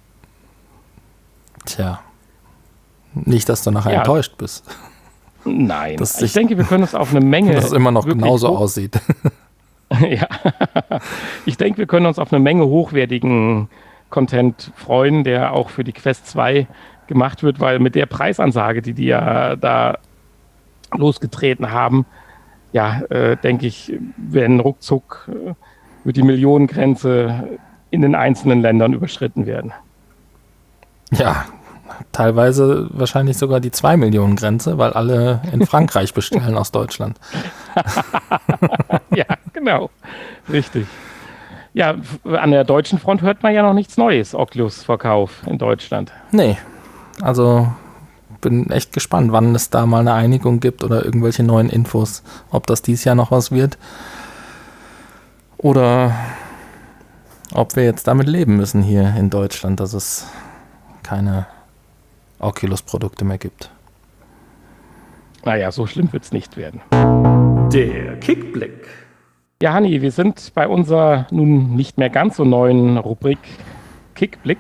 Tja. Nicht, dass du nachher enttäuscht bist. Nein, ich denke, wir können uns auf eine Menge... Dass es immer noch genauso aussieht. Ja, ich denke, wir können uns auf eine Menge hochwertigen Content freuen, der auch für die Quest 2 gemacht wird, weil mit der Preisansage, die ja da losgetreten haben, denke ich, werden ruckzuck wird die Millionengrenze in den einzelnen Ländern überschritten werden. Ja, teilweise wahrscheinlich sogar die 2-Millionen-Grenze, weil alle in Frankreich bestellen aus Deutschland. Ja, genau. Richtig. Ja, an der deutschen Front hört man ja noch nichts Neues, Oculus-Verkauf in Deutschland. Nee, also bin echt gespannt, wann es da mal eine Einigung gibt oder irgendwelche neuen Infos, ob das dieses Jahr noch was wird oder ob wir jetzt damit leben müssen hier in Deutschland, dass es keine Oculus-Produkte mehr gibt. Naja, so schlimm wird es nicht werden. Der Kickblick. Ja, Hanni, wir sind bei unserer nun nicht mehr ganz so neuen Rubrik Kickblick.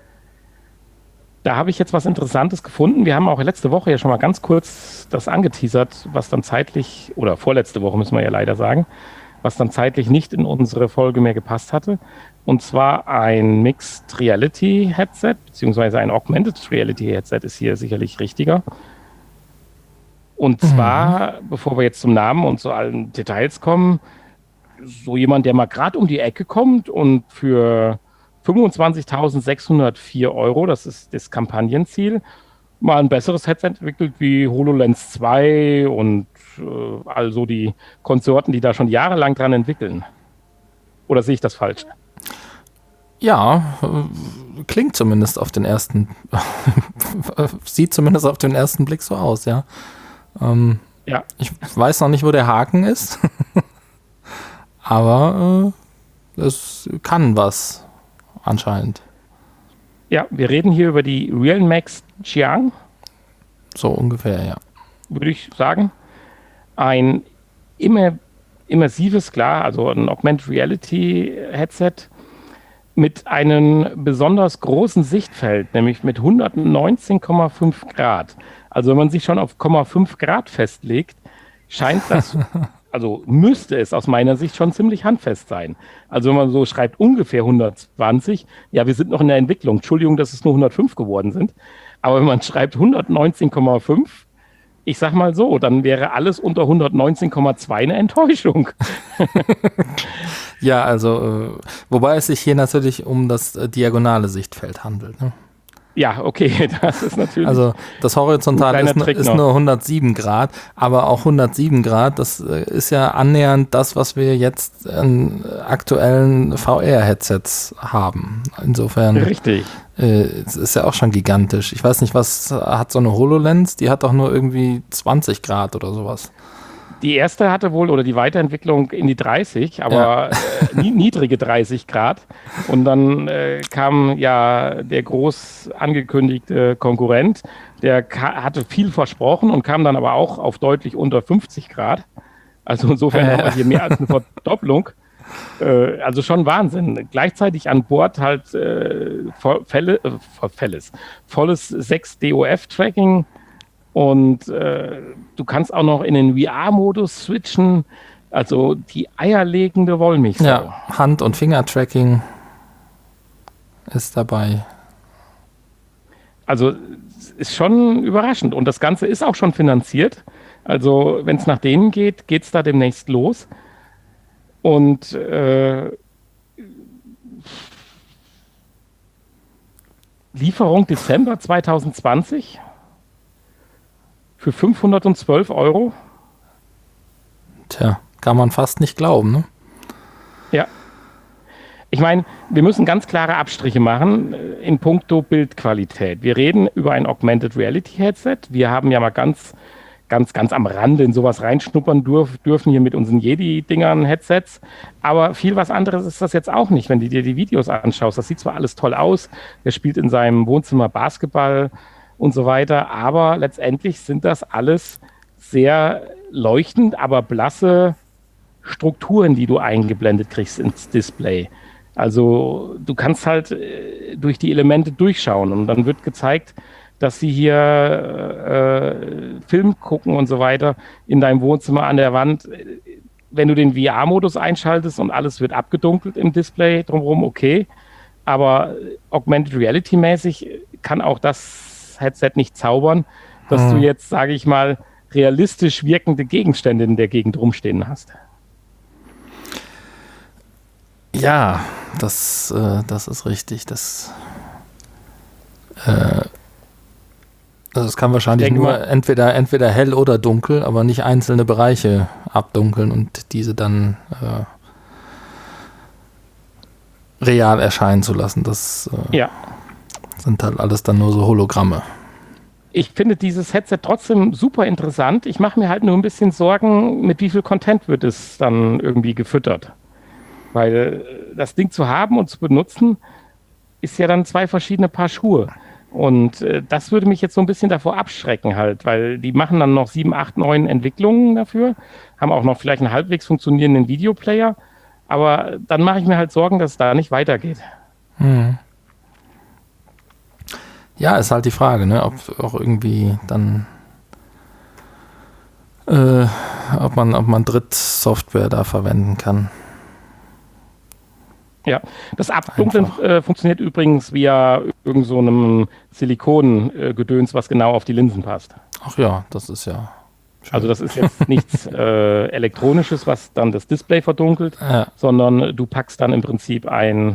Da habe ich jetzt was Interessantes gefunden. Wir haben auch letzte Woche ja schon mal ganz kurz das angeteasert, was dann zeitlich, oder vorletzte Woche müssen wir ja leider sagen, was dann zeitlich nicht in unsere Folge mehr gepasst hatte. Und zwar ein Mixed Reality Headset, beziehungsweise ein Augmented Reality Headset ist hier sicherlich richtiger. Und zwar, bevor wir jetzt zum Namen und zu allen Details kommen, so jemand, der mal gerade um die Ecke kommt und für 25.604 €, das ist das Kampagnenziel, mal ein besseres Headset entwickelt wie HoloLens 2 und also die Konsorten, die da schon jahrelang dran entwickeln. Oder sehe ich das falsch? Ja, klingt zumindest auf den ersten, sieht zumindest auf den ersten Blick so aus, ja. Ja. Ich weiß noch nicht, wo der Haken ist, aber es kann was anscheinend. Ja, wir reden hier über die Realmax Xiang, So ungefähr, ja. würde ich sagen. Ein immersives, klar, also ein Augmented Reality Headset mit einem besonders großen Sichtfeld, nämlich mit 119,5 Grad. Also wenn man sich schon auf 0,5 Grad festlegt, scheint das, also müsste es aus meiner Sicht schon ziemlich handfest sein. Also wenn man so schreibt ungefähr 120, ja, wir sind noch in der Entwicklung. Entschuldigung, dass es nur 105 geworden sind. Aber wenn man schreibt 119,5, ich sag mal so, dann wäre alles unter 119,2 eine Enttäuschung. Ja, also, wobei es sich hier natürlich um das diagonale Sichtfeld handelt. Ne? Ja, okay, das ist natürlich. Also, das Horizontale ist nur 107 Grad, aber auch 107 Grad, das ist ja annähernd das, was wir jetzt an aktuellen VR-Headsets haben. Insofern. Richtig. Es ist ja auch schon gigantisch. Ich weiß nicht, was hat so eine HoloLens? Die hat doch nur irgendwie 20 Grad oder sowas. Die erste hatte wohl, oder die Weiterentwicklung in die 30, aber niedrige 30 Grad. Und dann kam ja der groß angekündigte Konkurrent, der hatte viel versprochen und kam dann aber auch auf deutlich unter 50 Grad. Also insofern haben wir hier mehr als eine Verdopplung. Also schon Wahnsinn. Gleichzeitig an Bord halt volles 6 DOF-Tracking. Und du kannst auch noch in den VR-Modus switchen. Also die eierlegende Wollmilchsau. Ja, Hand- und Finger-Tracking ist dabei. Also ist schon überraschend. Und das Ganze ist auch schon finanziert. Also wenn es nach denen geht, geht es da demnächst los. Und Lieferung Dezember 2020. Für 512 €. Tja, kann man fast nicht glauben, ne? Ja. Ich meine, wir müssen ganz klare Abstriche machen in puncto Bildqualität. Wir reden über ein Augmented Reality Headset. Wir haben ja mal ganz am Rande in sowas reinschnuppern dürfen hier mit unseren Jedi-Dingern, Headsets. Aber viel was anderes ist das jetzt auch nicht, wenn du dir die Videos anschaust. Das sieht zwar alles toll aus, der spielt in seinem Wohnzimmer Basketball und so weiter, aber letztendlich sind das alles sehr leuchtend, aber blasse Strukturen, die du eingeblendet kriegst ins Display. Also du kannst halt durch die Elemente durchschauen und dann wird gezeigt, dass sie hier Film gucken und so weiter in deinem Wohnzimmer an der Wand. Wenn du den VR-Modus einschaltest und alles wird abgedunkelt im Display drumherum, okay. Aber Augmented Reality-mäßig kann auch das Headset nicht zaubern, dass du jetzt, sage ich mal, realistisch wirkende Gegenstände in der Gegend rumstehen hast. Ja, das ist richtig. Das kann wahrscheinlich nur entweder hell oder dunkel, aber nicht einzelne Bereiche abdunkeln und diese dann real erscheinen zu lassen. Das sind halt alles dann nur so Hologramme. Ich finde dieses Headset trotzdem super interessant. Ich mache mir halt nur ein bisschen Sorgen, mit wie viel Content wird es dann irgendwie gefüttert. Weil das Ding zu haben und zu benutzen, ist ja dann 2 verschiedene Paar Schuhe. Und das würde mich jetzt so ein bisschen davor abschrecken halt, weil die machen dann noch 7, 8, 9 Entwicklungen dafür, haben auch noch vielleicht einen halbwegs funktionierenden Videoplayer, aber dann mache ich mir halt Sorgen, dass es da nicht weitergeht. Ja, ist halt die Frage, ne, ob auch irgendwie dann ob man Drittsoftware da verwenden kann. Ja, das Abdunkeln funktioniert übrigens via irgend so einem Silikon-Gedöns, was genau auf die Linsen passt. Ach ja, das ist ja schön. Also das ist jetzt nichts Elektronisches, was dann das Display verdunkelt, sondern du packst dann im Prinzip so ein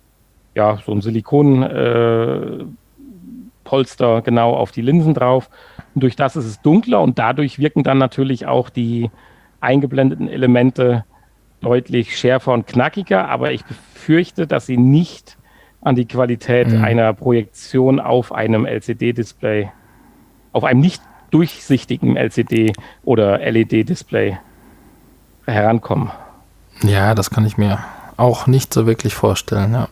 Silikon Polster genau auf die Linsen drauf. Und durch das ist es dunkler und dadurch wirken dann natürlich auch die eingeblendeten Elemente deutlich schärfer und knackiger, aber ich befürchte, dass sie nicht an die Qualität einer Projektion auf einem LCD-Display, auf einem nicht durchsichtigen LCD- oder LED-Display herankommen. Ja, das kann ich mir auch nicht so wirklich vorstellen, ja.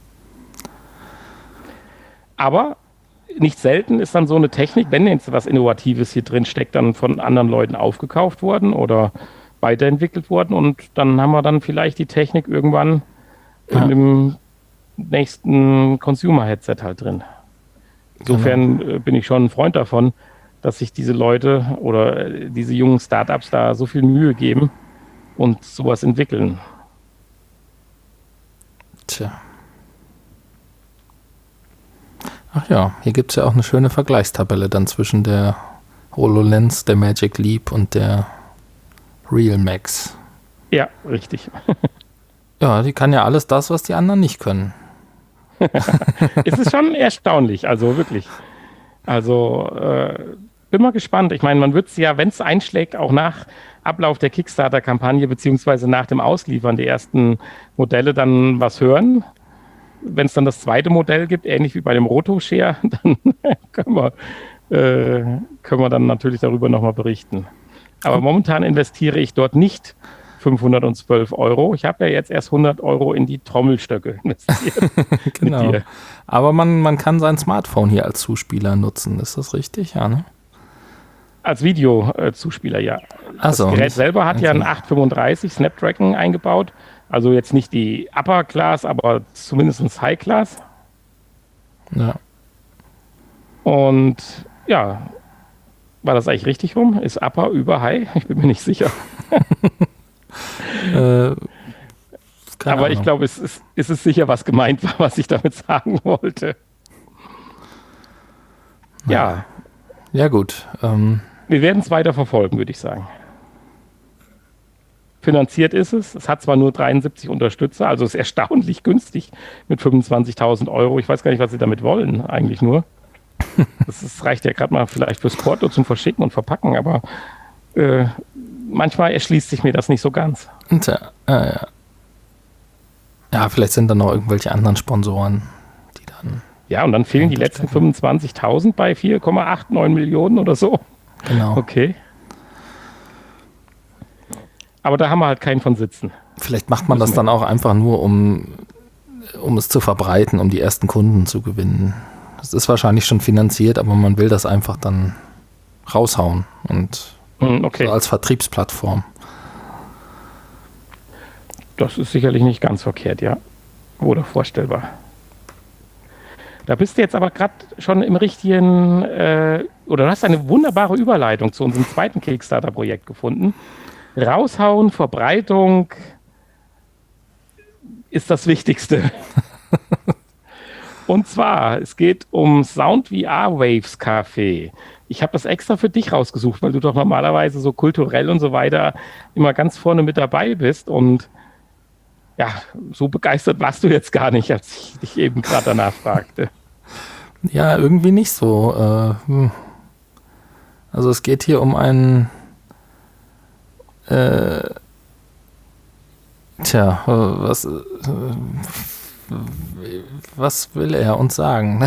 Aber nicht selten ist dann so eine Technik, wenn jetzt was Innovatives hier drin steckt, dann von anderen Leuten aufgekauft worden oder weiterentwickelt worden und dann haben wir dann vielleicht die Technik irgendwann in dem nächsten Consumer-Headset halt drin. Insofern bin ich schon ein Freund davon, dass sich diese Leute oder diese jungen Startups da so viel Mühe geben und sowas entwickeln. Tja. Ach ja, hier gibt es ja auch eine schöne Vergleichstabelle dann zwischen der HoloLens, der Magic Leap und der Real Max. Ja, richtig. Ja, die kann ja alles das, was die anderen nicht können. Es ist schon erstaunlich, also wirklich. Also bin mal gespannt. Ich meine, man wird es ja, wenn es einschlägt, auch nach Ablauf der Kickstarter-Kampagne beziehungsweise nach dem Ausliefern der ersten Modelle dann was hören. Wenn es dann das zweite Modell gibt, ähnlich wie bei dem Roto-Share, dann können wir dann natürlich darüber nochmal berichten. Aber momentan investiere ich dort nicht 512 €. Ich habe ja jetzt erst 100 € in die Trommelstöcke investiert. Genau. Aber man kann sein Smartphone hier als Zuspieler nutzen. Ist das richtig? Ja, ne? Als Videozuspieler, ja. Das Gerät selber hat ja einen 835 Snapdragon eingebaut. Also jetzt nicht die Upper Class, aber zumindest High Class. Ja. Und ja, war das eigentlich richtig rum? Ist Upper über High? Ich bin mir nicht sicher. Aber ich glaube, es ist sicher, was gemeint war, was ich damit sagen wollte. Ja. Ja, gut. Wir werden es weiter verfolgen, würde ich sagen. Finanziert ist es. Es hat zwar nur 73 Unterstützer, also ist erstaunlich günstig mit 25.000 €. Ich weiß gar nicht, was sie damit wollen, eigentlich nur. Das reicht ja gerade mal vielleicht fürs Porto zum Verschicken und Verpacken, aber manchmal erschließt sich mir das nicht so ganz. Ja. Ja, vielleicht sind da noch irgendwelche anderen Sponsoren, die dann... Ja, und dann fehlen die letzten 25.000 bei 4,89 Millionen oder so. Genau. Okay. Aber da haben wir halt keinen von sitzen. Vielleicht macht man das dann auch einfach nur, um es zu verbreiten, um die ersten Kunden zu gewinnen. Das ist wahrscheinlich schon finanziert, aber man will das einfach dann raushauen und Okay. so als Vertriebsplattform. Das ist sicherlich nicht ganz verkehrt, ja. Oder vorstellbar. Da bist du jetzt aber gerade schon im richtigen, oder du hast eine wunderbare Überleitung zu unserem zweiten Kickstarter-Projekt gefunden. Raushauen, Verbreitung ist das Wichtigste. Und zwar, es geht um Sound VR Waves Café. Ich habe das extra für dich rausgesucht, weil du doch normalerweise so kulturell und so weiter immer ganz vorne mit dabei bist. Und ja, so begeistert warst du jetzt gar nicht, als ich dich eben gerade danach fragte. Ja, irgendwie nicht so. Also es geht hier um einen was will er uns sagen?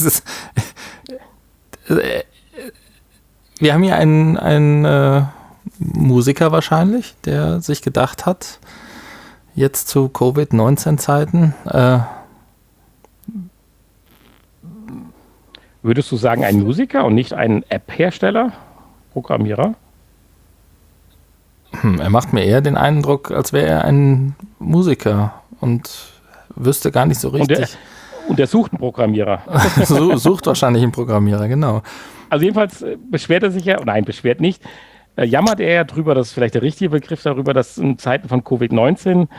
Wir haben hier einen Musiker wahrscheinlich, der sich gedacht hat, jetzt zu Covid-19-Zeiten, Würdest du sagen, ein Musiker und nicht ein App-Hersteller, Programmierer? Er macht mir eher den Eindruck, als wäre er ein Musiker und wüsste gar nicht so richtig. Und der sucht einen Programmierer. Sucht wahrscheinlich einen Programmierer, genau. Also jedenfalls beschwert er sich ja, nein, beschwert nicht, jammert er ja drüber, das ist vielleicht der richtige Begriff darüber, dass in Zeiten von Covid-19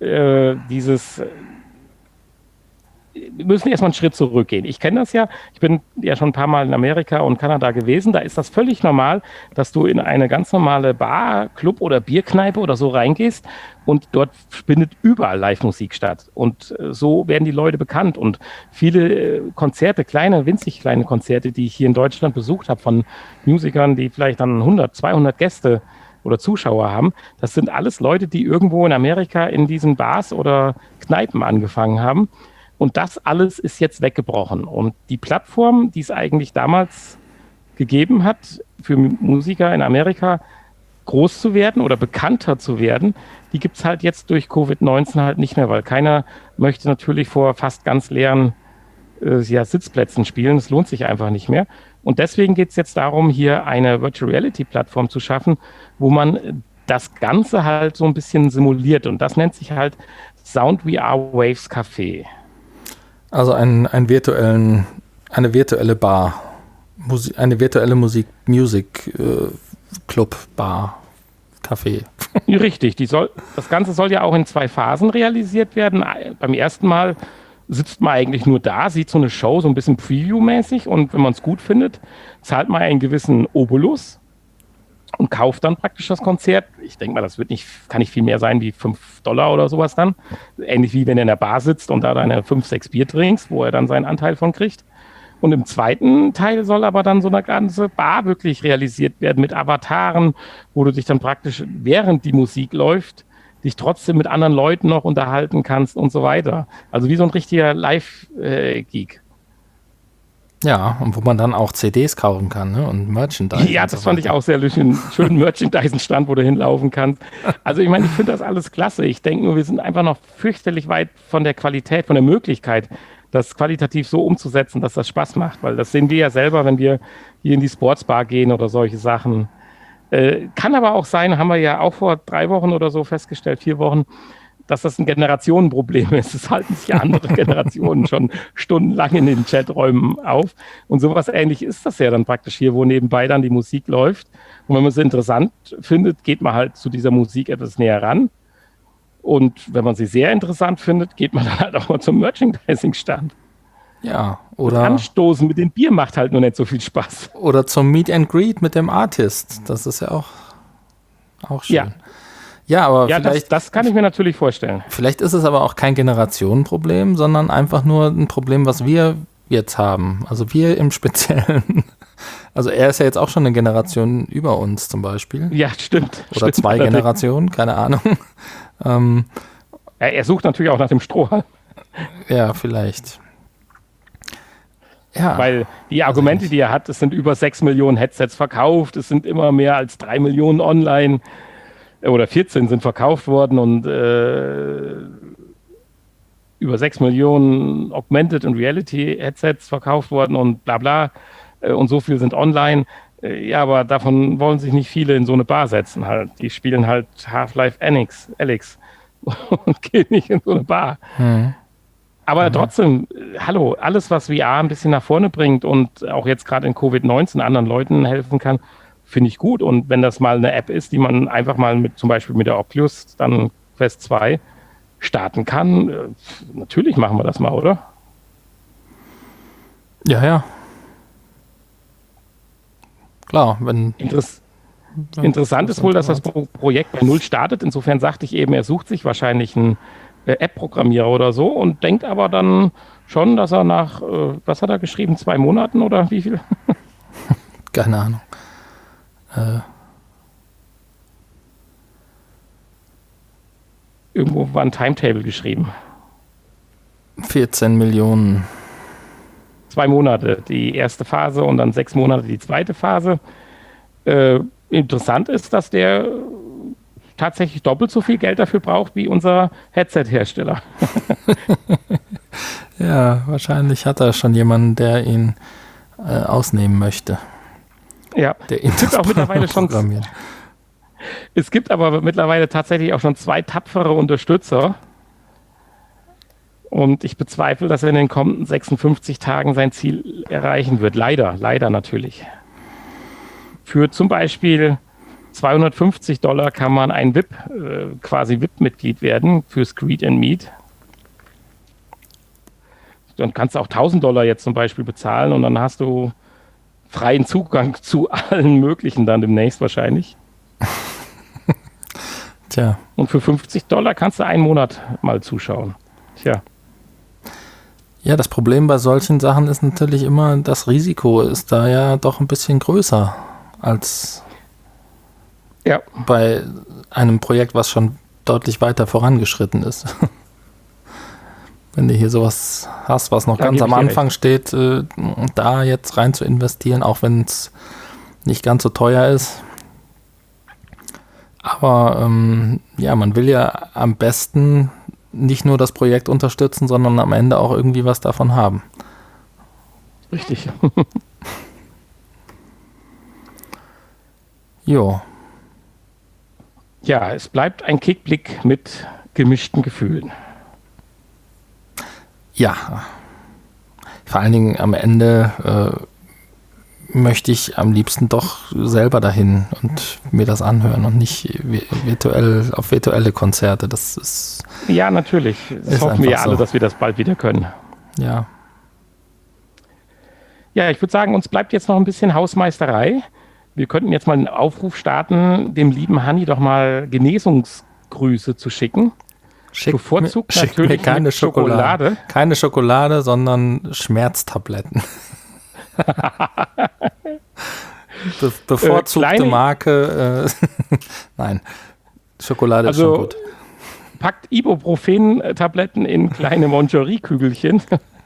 wir müssen erstmal einen Schritt zurückgehen. Ich kenne das ja, ich bin ja schon ein paar Mal in Amerika und Kanada gewesen, da ist das völlig normal, dass du in eine ganz normale Bar, Club oder Bierkneipe oder so reingehst und dort findet überall Live-Musik statt. Und so werden die Leute bekannt und viele Konzerte, winzig kleine Konzerte, die ich hier in Deutschland besucht habe von Musikern, die vielleicht dann 100, 200 Gäste oder Zuschauer haben, das sind alles Leute, die irgendwo in Amerika in diesen Bars oder Kneipen angefangen haben. Und das alles ist jetzt weggebrochen. Und die Plattform, die es eigentlich damals gegeben hat, für Musiker in Amerika groß zu werden oder bekannter zu werden, die gibt es halt jetzt durch Covid-19 halt nicht mehr, weil keiner möchte natürlich vor fast ganz leeren Sitzplätzen spielen. Das lohnt sich einfach nicht mehr. Und deswegen geht es jetzt darum, hier eine Virtual Reality Plattform zu schaffen, wo man das Ganze halt so ein bisschen simuliert. Und das nennt sich halt Sound VR Waves Café. Also eine virtuelle Bar, eine virtuelle Music Club Bar, Café. Richtig, das Ganze soll ja auch in 2 Phasen realisiert werden. Beim ersten Mal sitzt man eigentlich nur da, sieht so eine Show so ein bisschen Preview-mäßig und wenn man es gut findet, zahlt man einen gewissen Obolus und kauft dann praktisch das Konzert. Ich denke mal, kann nicht viel mehr sein wie $5 oder sowas dann. Ähnlich wie wenn er in der Bar sitzt und da deine 5, 6 Bier trinkst, wo er dann seinen Anteil von kriegt. Und im zweiten Teil soll aber dann so eine ganze Bar wirklich realisiert werden mit Avataren, wo du dich dann praktisch, während die Musik läuft, dich trotzdem mit anderen Leuten noch unterhalten kannst und so weiter. Also wie so ein richtiger Live-Geek. Ja, und wo man dann auch CDs kaufen kann, ne? Und Merchandise. Ja, das fand ich auch sehr lustig. Einen schönen Merchandise-Stand, wo du hinlaufen kannst. Also ich meine, ich finde das alles klasse. Ich denke nur, wir sind einfach noch fürchterlich weit von der Qualität, von der Möglichkeit, das qualitativ so umzusetzen, dass das Spaß macht. Weil das sehen wir ja selber, wenn wir hier in die Sportsbar gehen oder solche Sachen. Kann aber auch sein, haben wir ja auch vor 3 Wochen oder so festgestellt, 4 Wochen, dass das ein Generationenproblem ist. Es halten sich ja andere Generationen schon stundenlang in den Chaträumen auf. Und sowas ähnlich ist das ja dann praktisch hier, wo nebenbei dann die Musik läuft. Und wenn man es interessant findet, geht man halt zu dieser Musik etwas näher ran. Und wenn man sie sehr interessant findet, geht man dann halt auch mal zum Merchandising-Stand. Ja, oder... Das Anstoßen mit dem Bier macht halt nur nicht so viel Spaß. Oder zum Meet and Greet mit dem Artist. Das ist ja auch schön. Ja. Ja, aber ja, vielleicht, das kann ich mir natürlich vorstellen. Vielleicht ist es aber auch kein Generationenproblem, sondern einfach nur ein Problem, was wir jetzt haben. Also wir im Speziellen. Also er ist ja jetzt auch schon eine Generation über uns zum Beispiel. Ja, stimmt. Oder 2 Generationen, keine Ahnung. Er sucht natürlich auch nach dem Strohhalm. Ja, vielleicht. Ja. Weil die Argumente, die er hat, es sind über 6 Millionen Headsets verkauft, es sind immer mehr als 3 Millionen online oder 14 sind verkauft worden und über 6 Millionen Augmented und Reality Headsets verkauft worden und bla bla und so viel sind online. Ja, aber davon wollen sich nicht viele in so eine Bar setzen halt. Die spielen halt Half-Life Alyx und gehen nicht in so eine Bar. Aber trotzdem, hallo, alles, was VR ein bisschen nach vorne bringt und auch jetzt gerade in Covid-19 anderen Leuten helfen kann, finde ich gut. Und wenn das mal eine App ist, die man einfach mal zum Beispiel mit der Oculus, dann Quest 2, starten kann, natürlich machen wir das mal, oder? Ja. Klar, wenn... Interessant ist wohl, dass das Projekt bei Null startet. Insofern sagte ich eben, er sucht sich wahrscheinlich einen App-Programmierer oder so und denkt aber dann schon, dass er nach, was hat er geschrieben, 2 Monaten oder wie viel? Keine Ahnung. Irgendwo war ein Timetable geschrieben. 14 Millionen. 2 Monate die erste Phase und dann 6 Monate die zweite Phase. Interessant ist, dass der tatsächlich doppelt so viel Geld dafür braucht wie unser Headset-Hersteller. Ja, wahrscheinlich hat er schon jemanden, der ihn ausnehmen möchte. Ja, Der ihn auch mittlerweile schon. Es gibt aber mittlerweile tatsächlich auch schon 2 tapfere Unterstützer. Und ich bezweifle, dass er in den kommenden 56 Tagen sein Ziel erreichen wird. Leider natürlich. Für zum Beispiel $250 kann man ein quasi VIP-Mitglied werden fürs Greet and Meet. Dann kannst du auch $1.000 jetzt zum Beispiel bezahlen und dann hast du freien Zugang zu allen möglichen dann demnächst wahrscheinlich. Tja. Und für $50 kannst du einen Monat mal zuschauen. Tja. Ja, das Problem bei solchen Sachen ist natürlich immer, das Risiko ist da ja doch ein bisschen größer als bei einem Projekt, was schon deutlich weiter vorangeschritten ist. Wenn du hier sowas hast, was noch ganz am Anfang steht, da jetzt rein zu investieren, auch wenn es nicht ganz so teuer ist. Aber man will ja am besten nicht nur das Projekt unterstützen, sondern am Ende auch irgendwie was davon haben. Richtig. Jo. Ja, es bleibt ein Kickblick mit gemischten Gefühlen. Ja. Vor allen Dingen am Ende möchte ich am liebsten doch selber dahin und mir das anhören und nicht auf virtuelle Konzerte. Das ist... Ja, natürlich. Das hoffen wir ja alle, dass wir das bald wieder können. Ja. Ja, ich würde sagen, uns bleibt jetzt noch ein bisschen Hausmeisterei. Wir könnten jetzt mal einen Aufruf starten, dem lieben Hanni doch mal Genesungsgrüße zu schicken. Bevorzugt natürlich keine Schokolade. Keine Schokolade, sondern Schmerztabletten. Bevorzugte Marke. Nein, Schokolade ist schon gut. Packt Ibuprofen-Tabletten in kleine Moncherie-Kügelchen.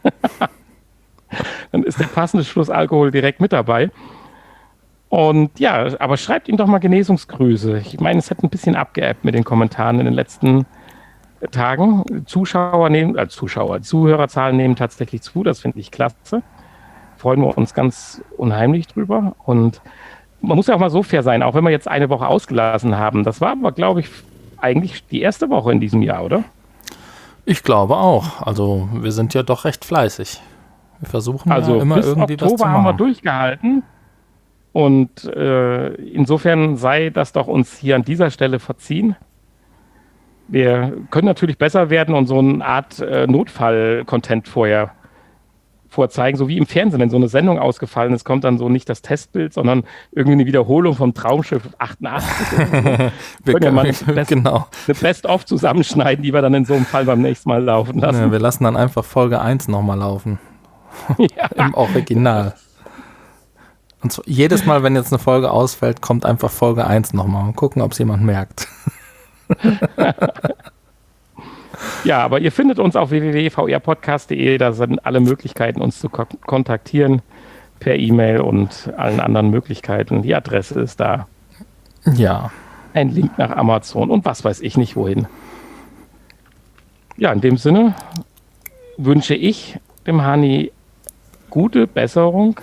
Dann ist der passende Schlussalkohol direkt mit dabei. Und ja, aber schreibt ihm doch mal Genesungsgrüße. Ich meine, es hat ein bisschen abgeebbt mit den Kommentaren in den letzten Tagen. Zuhörerzahlen nehmen tatsächlich zu. Das finde ich klasse. Freuen wir uns ganz unheimlich drüber. Und man muss ja auch mal so fair sein, auch wenn wir jetzt eine Woche ausgelassen haben. Das war aber, glaube ich, eigentlich die erste Woche in diesem Jahr, oder? Ich glaube auch. Also wir sind ja doch recht fleißig. Wir versuchen ja immer irgendwie was zu machen. Oktober haben wir durchgehalten. Und insofern sei das doch uns hier an dieser Stelle verziehen. Wir können natürlich besser werden und so eine Art Notfall-Content vorher vorzeigen, so wie im Fernsehen, wenn so eine Sendung ausgefallen ist, kommt dann so nicht das Testbild, sondern irgendwie eine Wiederholung vom Traumschiff 88. Wir können ja mal eine Best-of zusammenschneiden, die wir dann in so einem Fall beim nächsten Mal laufen lassen. Ja, wir lassen dann einfach Folge 1 nochmal laufen. Ja. Im Original. Und so, jedes Mal, wenn jetzt eine Folge ausfällt, kommt einfach Folge 1 nochmal und gucken, ob es jemand merkt. Ja, aber ihr findet uns auf www.vrpodcast.de. Da sind alle Möglichkeiten, uns zu kontaktieren per E-Mail und allen anderen Möglichkeiten. Die Adresse ist da. Ja. Ein Link nach Amazon und was weiß ich nicht wohin. Ja, in dem Sinne wünsche ich dem Hani gute Besserung.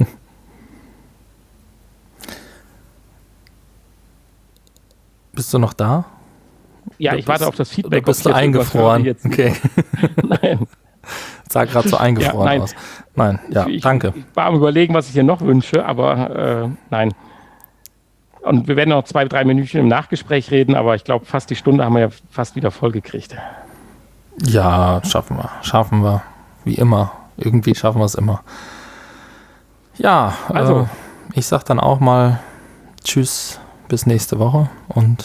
Bist du noch da? Ja, ich warte auf das Feedback. Bist du eingefroren? Jetzt okay. Nein. Sah gerade so eingefroren nein. aus. Nein, ja, danke. Ich war am Überlegen, was ich hier noch wünsche, aber nein. Und wir werden noch 2-3 Minütchen im Nachgespräch reden, aber ich glaube, fast die Stunde haben wir ja fast wieder voll gekriegt. Ja, schaffen wir. Schaffen wir. Wie immer. Irgendwie schaffen wir es immer. Ja, also ich sag dann auch mal tschüss, bis nächste Woche und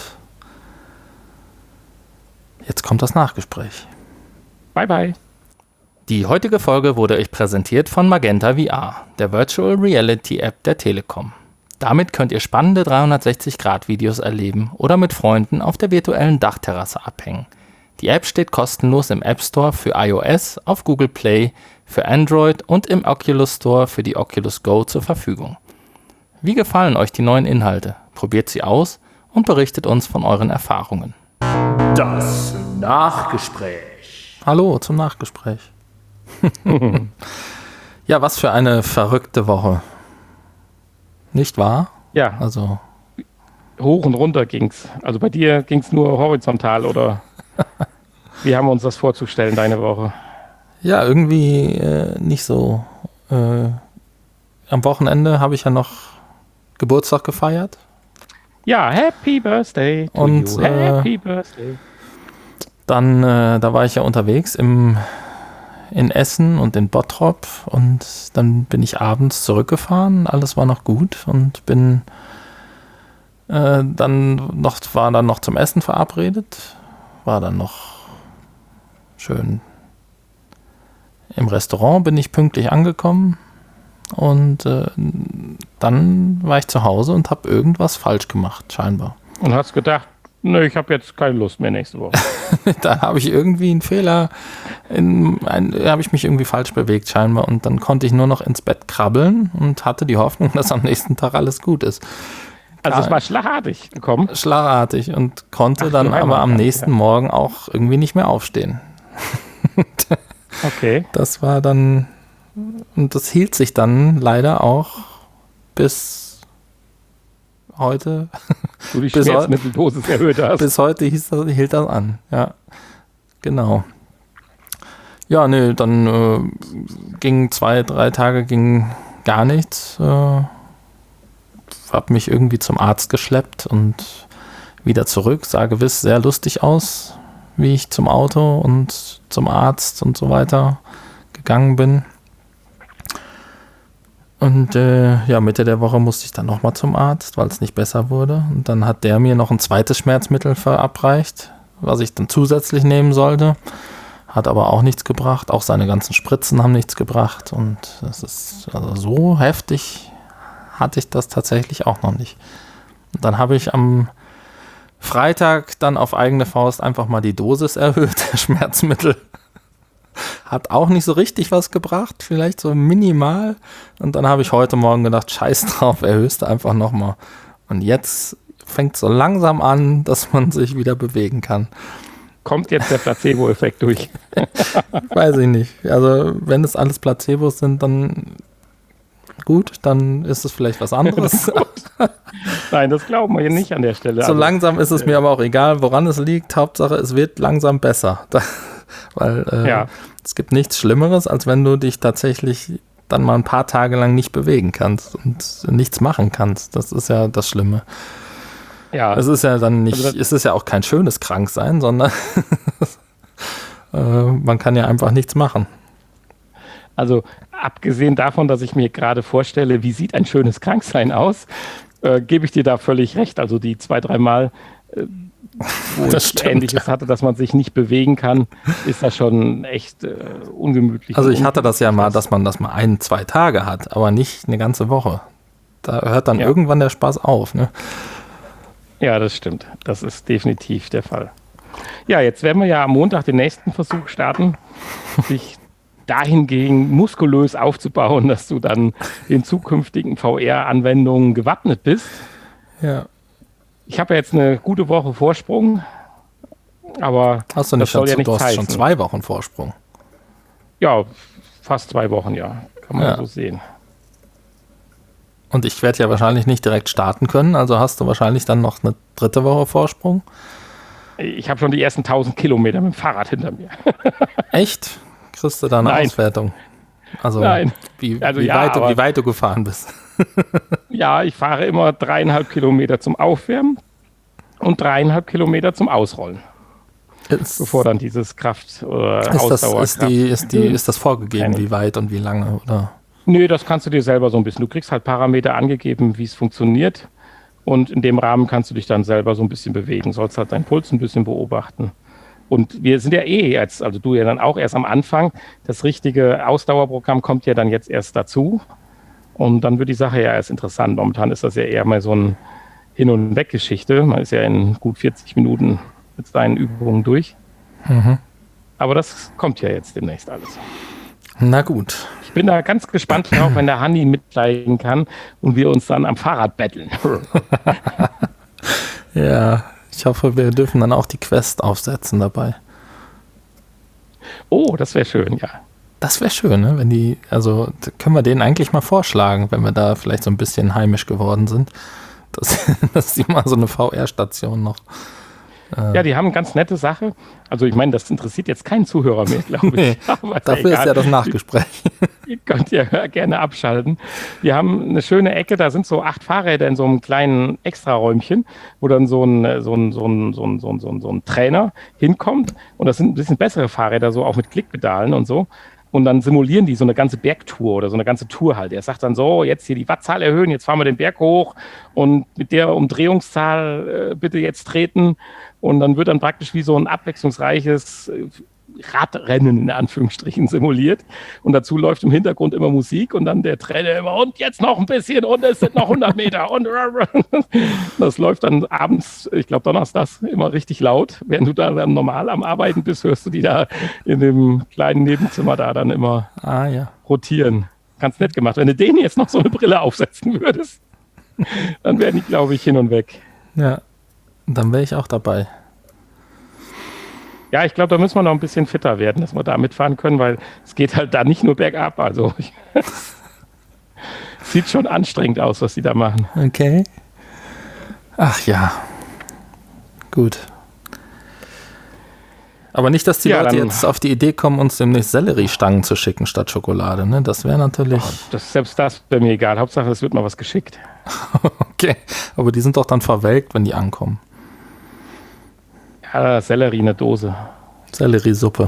jetzt kommt das Nachgespräch. Bye, bye. Die heutige Folge wurde euch präsentiert von Magenta VR, der Virtual Reality App der Telekom. Damit könnt ihr spannende 360-Grad-Videos erleben oder mit Freunden auf der virtuellen Dachterrasse abhängen. Die App steht kostenlos im App Store für iOS, auf Google Play, für Android und im Oculus Store für die Oculus Go zur Verfügung. Wie gefallen euch die neuen Inhalte? Probiert sie aus und berichtet uns von euren Erfahrungen. Das Nachgespräch. Hallo zum Nachgespräch. Ja, was für eine verrückte Woche. Nicht wahr? Ja. Also hoch und runter ging's. Also bei dir ging's nur horizontal oder wie haben wir uns das vorzustellen, deine Woche? Ja, irgendwie nicht so. Am Wochenende habe ich ja noch Geburtstag gefeiert. Ja, Happy Birthday to und you. Happy Birthday. Dann, da war ich ja unterwegs in Essen und in Bottrop und dann bin ich abends zurückgefahren. Alles war noch gut und bin war dann noch zum Essen verabredet. War dann noch schön im Restaurant, bin ich pünktlich angekommen und dann war ich zu Hause und habe irgendwas falsch gemacht, scheinbar. Und hast gedacht, nö, ich habe jetzt keine Lust mehr nächste Woche. Da habe ich irgendwie einen Fehler, habe ich mich irgendwie falsch bewegt scheinbar und dann konnte ich nur noch ins Bett krabbeln und hatte die Hoffnung, dass am nächsten Tag alles gut ist. Also es war schlagartig gekommen? Schlagartig und konnte dann aber am nächsten Morgen auch irgendwie nicht mehr aufstehen. Okay. Das war dann, und das hielt sich dann leider auch bis heute. Du die Schmerzmitteldosis erhöht hast. Bis heute hielt das an, ja. Genau. Ja, nee, dann ging 2-3 Tage gar nichts. Hab mich irgendwie zum Arzt geschleppt und wieder zurück. Sah gewiss sehr lustig aus, wie ich zum Auto und zum Arzt und so weiter gegangen bin. Und Mitte der Woche musste ich dann nochmal zum Arzt, weil es nicht besser wurde. Und dann hat der mir noch ein zweites Schmerzmittel verabreicht, was ich dann zusätzlich nehmen sollte. Hat aber auch nichts gebracht. Auch seine ganzen Spritzen haben nichts gebracht. Und das ist also so heftig hatte ich das tatsächlich auch noch nicht. Und dann habe ich am Freitag dann auf eigene Faust einfach mal die Dosis erhöht, der Schmerzmittel. Hat auch nicht so richtig was gebracht, vielleicht so minimal. Und dann habe ich heute Morgen gedacht, scheiß drauf, erhöhst du einfach nochmal. Und jetzt fängt es so langsam an, dass man sich wieder bewegen kann. Kommt jetzt der Placebo-Effekt durch? Weiß ich nicht. Also wenn es alles Placebos sind, dann gut, dann ist es vielleicht was anderes. Nein, das glauben wir hier nicht an der Stelle. So langsam ist es mir aber auch egal, woran es liegt. Hauptsache, es wird langsam besser. Weil es gibt nichts Schlimmeres, als wenn du dich tatsächlich dann mal ein paar Tage lang nicht bewegen kannst und nichts machen kannst. Das ist ja das Schlimme. Ja. Es ist ja dann nicht, es ist ja auch kein schönes Kranksein, sondern man kann ja einfach nichts machen. Also abgesehen davon, dass ich mir gerade vorstelle, wie sieht ein schönes Kranksein aus, gebe ich dir da völlig recht. Also die 2-3 Mal, wo ich Ähnliches hatte, dass man sich nicht bewegen kann, ist das schon echt ungemütlich. Also ich hatte das ja mal, dass man das mal 1-2 Tage hat, aber nicht eine ganze Woche. Da hört dann irgendwann der Spaß auf, ne? Ja, das stimmt. Das ist definitiv der Fall. Ja, jetzt werden wir ja am Montag den nächsten Versuch starten, sich dahingegen muskulös aufzubauen, dass du dann den zukünftigen VR-Anwendungen gewappnet bist. Ja. Ich habe ja jetzt eine gute Woche Vorsprung, aber Hast du nicht das soll schon, ja nichts du hast schon heißen. 2 Wochen Vorsprung. Ja, fast 2 Wochen, ja. Kann man Ja. so sehen. Und ich werde ja wahrscheinlich nicht direkt starten können, also hast du wahrscheinlich dann noch eine 3. Woche Vorsprung. Ich habe schon die ersten 1000 Kilometer mit dem Fahrrad hinter mir. Echt? Kriegst du da eine Nein. Auswertung? Also, Nein. Wie, Also wie, ja, weit, aber- wie weit du gefahren bist. Ja, ich fahre immer 3,5 Kilometer zum Aufwärmen und 3,5 Kilometer zum Ausrollen, bevor dann dieses Kraft- oder Ausdauerkraft. Ist das vorgegeben, Training. wie weit und wie lange? Oder? Nö, das kannst du dir selber so ein bisschen. Du kriegst halt Parameter angegeben, wie es funktioniert. Und in dem Rahmen kannst du dich dann selber so ein bisschen bewegen. Sollst halt deinen Puls ein bisschen beobachten. Und wir sind ja jetzt, also du ja dann auch erst am Anfang. Das richtige Ausdauerprogramm kommt ja dann jetzt erst dazu. Und dann wird die Sache ja erst interessant. Momentan ist das ja eher mal so ein Hin- und Weg-Geschichte. Man ist ja in gut 40 Minuten mit seinen Übungen durch. Aber das kommt ja jetzt demnächst alles. Na gut. Ich bin da ganz gespannt drauf, wenn der Hanni mitsteigen kann und wir uns dann am Fahrrad betteln. Ja, ich hoffe, wir dürfen dann auch die Quest aufsetzen dabei. Oh, das wäre schön, ja. Das wäre schön, ne? Wenn die, also können wir denen eigentlich mal vorschlagen, wenn wir da vielleicht so ein bisschen heimisch geworden sind, dass die mal so eine VR-Station noch. Ja, die haben eine ganz nette Sache. Also ich meine, das interessiert jetzt keinen Zuhörer mehr, glaube ich. Nee, Aber dafür ist egal. ja das Nachgespräch. Ihr könnt ja gerne abschalten. Die haben eine schöne Ecke, da sind so 8 Fahrräder in so einem kleinen Extraräumchen, wo dann so ein Trainer hinkommt. Und das sind ein bisschen bessere Fahrräder, so auch mit Klickpedalen und so. Und dann simulieren die so eine ganze Bergtour oder so eine ganze Tour halt. Er sagt dann so, jetzt hier die Wattzahl erhöhen, jetzt fahren wir den Berg hoch und mit der Umdrehungszahl bitte jetzt treten. Und dann wird dann praktisch wie so ein abwechslungsreiches Radrennen in Anführungsstrichen simuliert. Und dazu läuft im Hintergrund immer Musik und dann der Trainer immer, und jetzt noch ein bisschen und es sind noch 100 Meter. Und das läuft dann abends, ich glaube donnerstags, immer richtig laut. Während du da dann normal am Arbeiten bist, hörst du die da in dem kleinen Nebenzimmer da dann immer Ah ja. rotieren. Ganz nett gemacht. Wenn du denen jetzt noch so eine Brille aufsetzen würdest, dann wären die, glaube ich, hin und weg. Ja. Dann wäre ich auch dabei. Ja, ich glaube, da müssen wir noch ein bisschen fitter werden, dass wir da mitfahren können, weil es geht halt da nicht nur bergab. Also sieht schon anstrengend aus, was die da machen. Okay. Ach ja. Gut. Aber nicht, dass die Ja, Leute dann- jetzt auf die Idee kommen, uns demnächst Selleriestangen zu schicken statt Schokolade. Ne? Das wäre natürlich... Selbst das wäre mir egal. Hauptsache, es wird mal was geschickt. Okay. Aber die sind doch dann verwelkt, wenn die ankommen. Ja, Sellerie in der Dose. Selleriesuppe.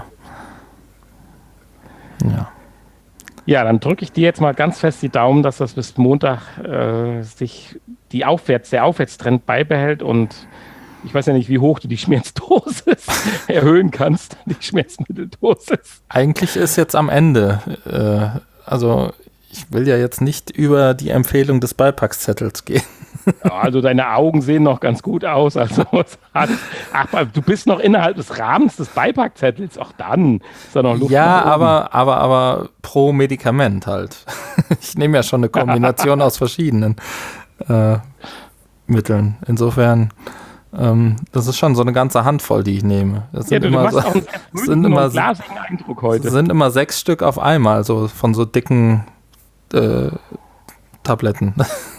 Ja. Ja, dann drücke ich dir jetzt mal ganz fest die Daumen, dass das bis Montag sich der Aufwärtstrend beibehält und ich weiß ja nicht, wie hoch du die Schmerzdosis erhöhen kannst, die Schmerzmitteldosis. Eigentlich ist jetzt am Ende. Also ich will ja jetzt nicht über die Empfehlung des Beipackzettels gehen. Ja, also deine Augen sehen noch ganz gut aus. Also du bist noch innerhalb des Rahmens des Beipackzettels. Auch dann ist da noch Luft Ja, nach oben. aber pro Medikament halt. Ich nehme ja schon eine Kombination aus verschiedenen Mitteln. Insofern, das ist schon so eine ganze Handvoll, die ich nehme. Das Ja, sind du immer machst so, auch einen es sind immer, glasigen Eindruck heute. sind immer 6 Stück auf einmal, so von so dicken Tabletten.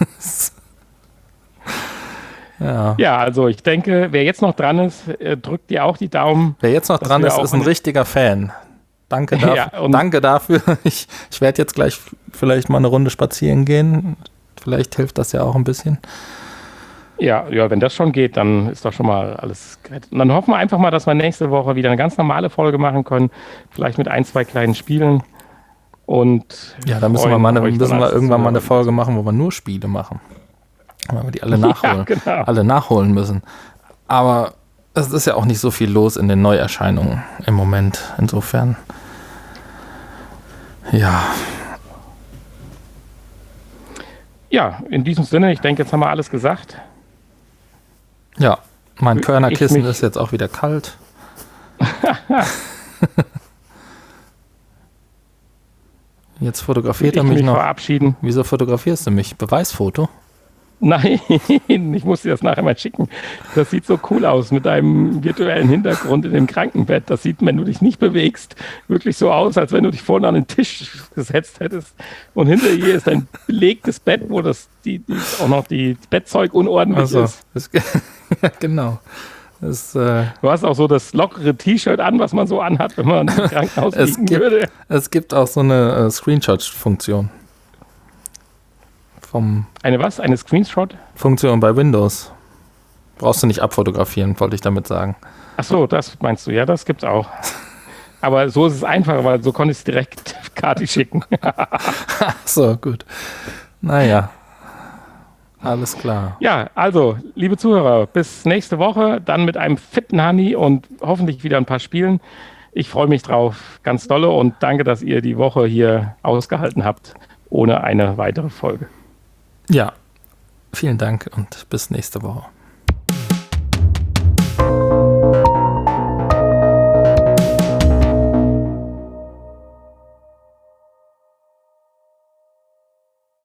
Ja. Ja, also ich denke, wer jetzt noch dran ist, drückt dir auch die Daumen. Wer jetzt noch Das dran wär ist, auch ist ein richtiger Fan. Danke dafür. Ja, und- Danke dafür. Ich werde jetzt gleich vielleicht mal eine Runde spazieren gehen. Vielleicht hilft das ja auch ein bisschen. Ja, wenn das schon geht, dann ist doch schon mal alles gerettet. Und dann hoffen wir einfach mal, dass wir nächste Woche wieder eine ganz normale Folge machen können. Vielleicht mit 1, 2 kleinen Spielen. Und Ja, da müssen wir, freuen euch dann als irgendwann mal eine Zuhörer. Folge machen, wo wir nur Spiele machen. Weil wir die alle nachholen, genau. alle nachholen müssen. Aber es ist ja auch nicht so viel los in den Neuerscheinungen im Moment. Insofern, ja. Ja, in diesem Sinne, ich denke, jetzt haben wir alles gesagt. Ja, Mein Körnerkissen ist jetzt auch wieder kalt. Jetzt fotografiert er mich noch. Verabschieden. Wieso fotografierst du mich? Beweisfoto? Nein, ich muss dir das nachher mal schicken. Das sieht so cool aus mit deinem virtuellen Hintergrund in dem Krankenbett. Das sieht, wenn du dich nicht bewegst, wirklich so aus, als wenn du dich vorne an den Tisch gesetzt hättest. Und hinter dir ist ein belegtes Bett, wo auch noch die Bettzeug unordentlich ist. Ja, genau. Du hast auch so das lockere T-Shirt an, was man so anhat, wenn man im Krankenhaus liegen würde. Es gibt auch so eine Screenshot-Funktion. Eine was? Eine Screenshot-Funktion bei Windows. Brauchst du nicht abfotografieren, wollte ich damit sagen. Ach so, das meinst du. Ja, das gibt's auch. Aber so ist es einfacher, weil so konnte ich es direkt Kati schicken. Ach so, gut. Naja. Alles klar. Ja, also, liebe Zuhörer, bis nächste Woche, dann mit einem fitten Hani und hoffentlich wieder ein paar Spielen. Ich freue mich drauf, ganz dolle, und danke, dass ihr die Woche hier ausgehalten habt, ohne eine weitere Folge. Ja, vielen Dank und bis nächste Woche.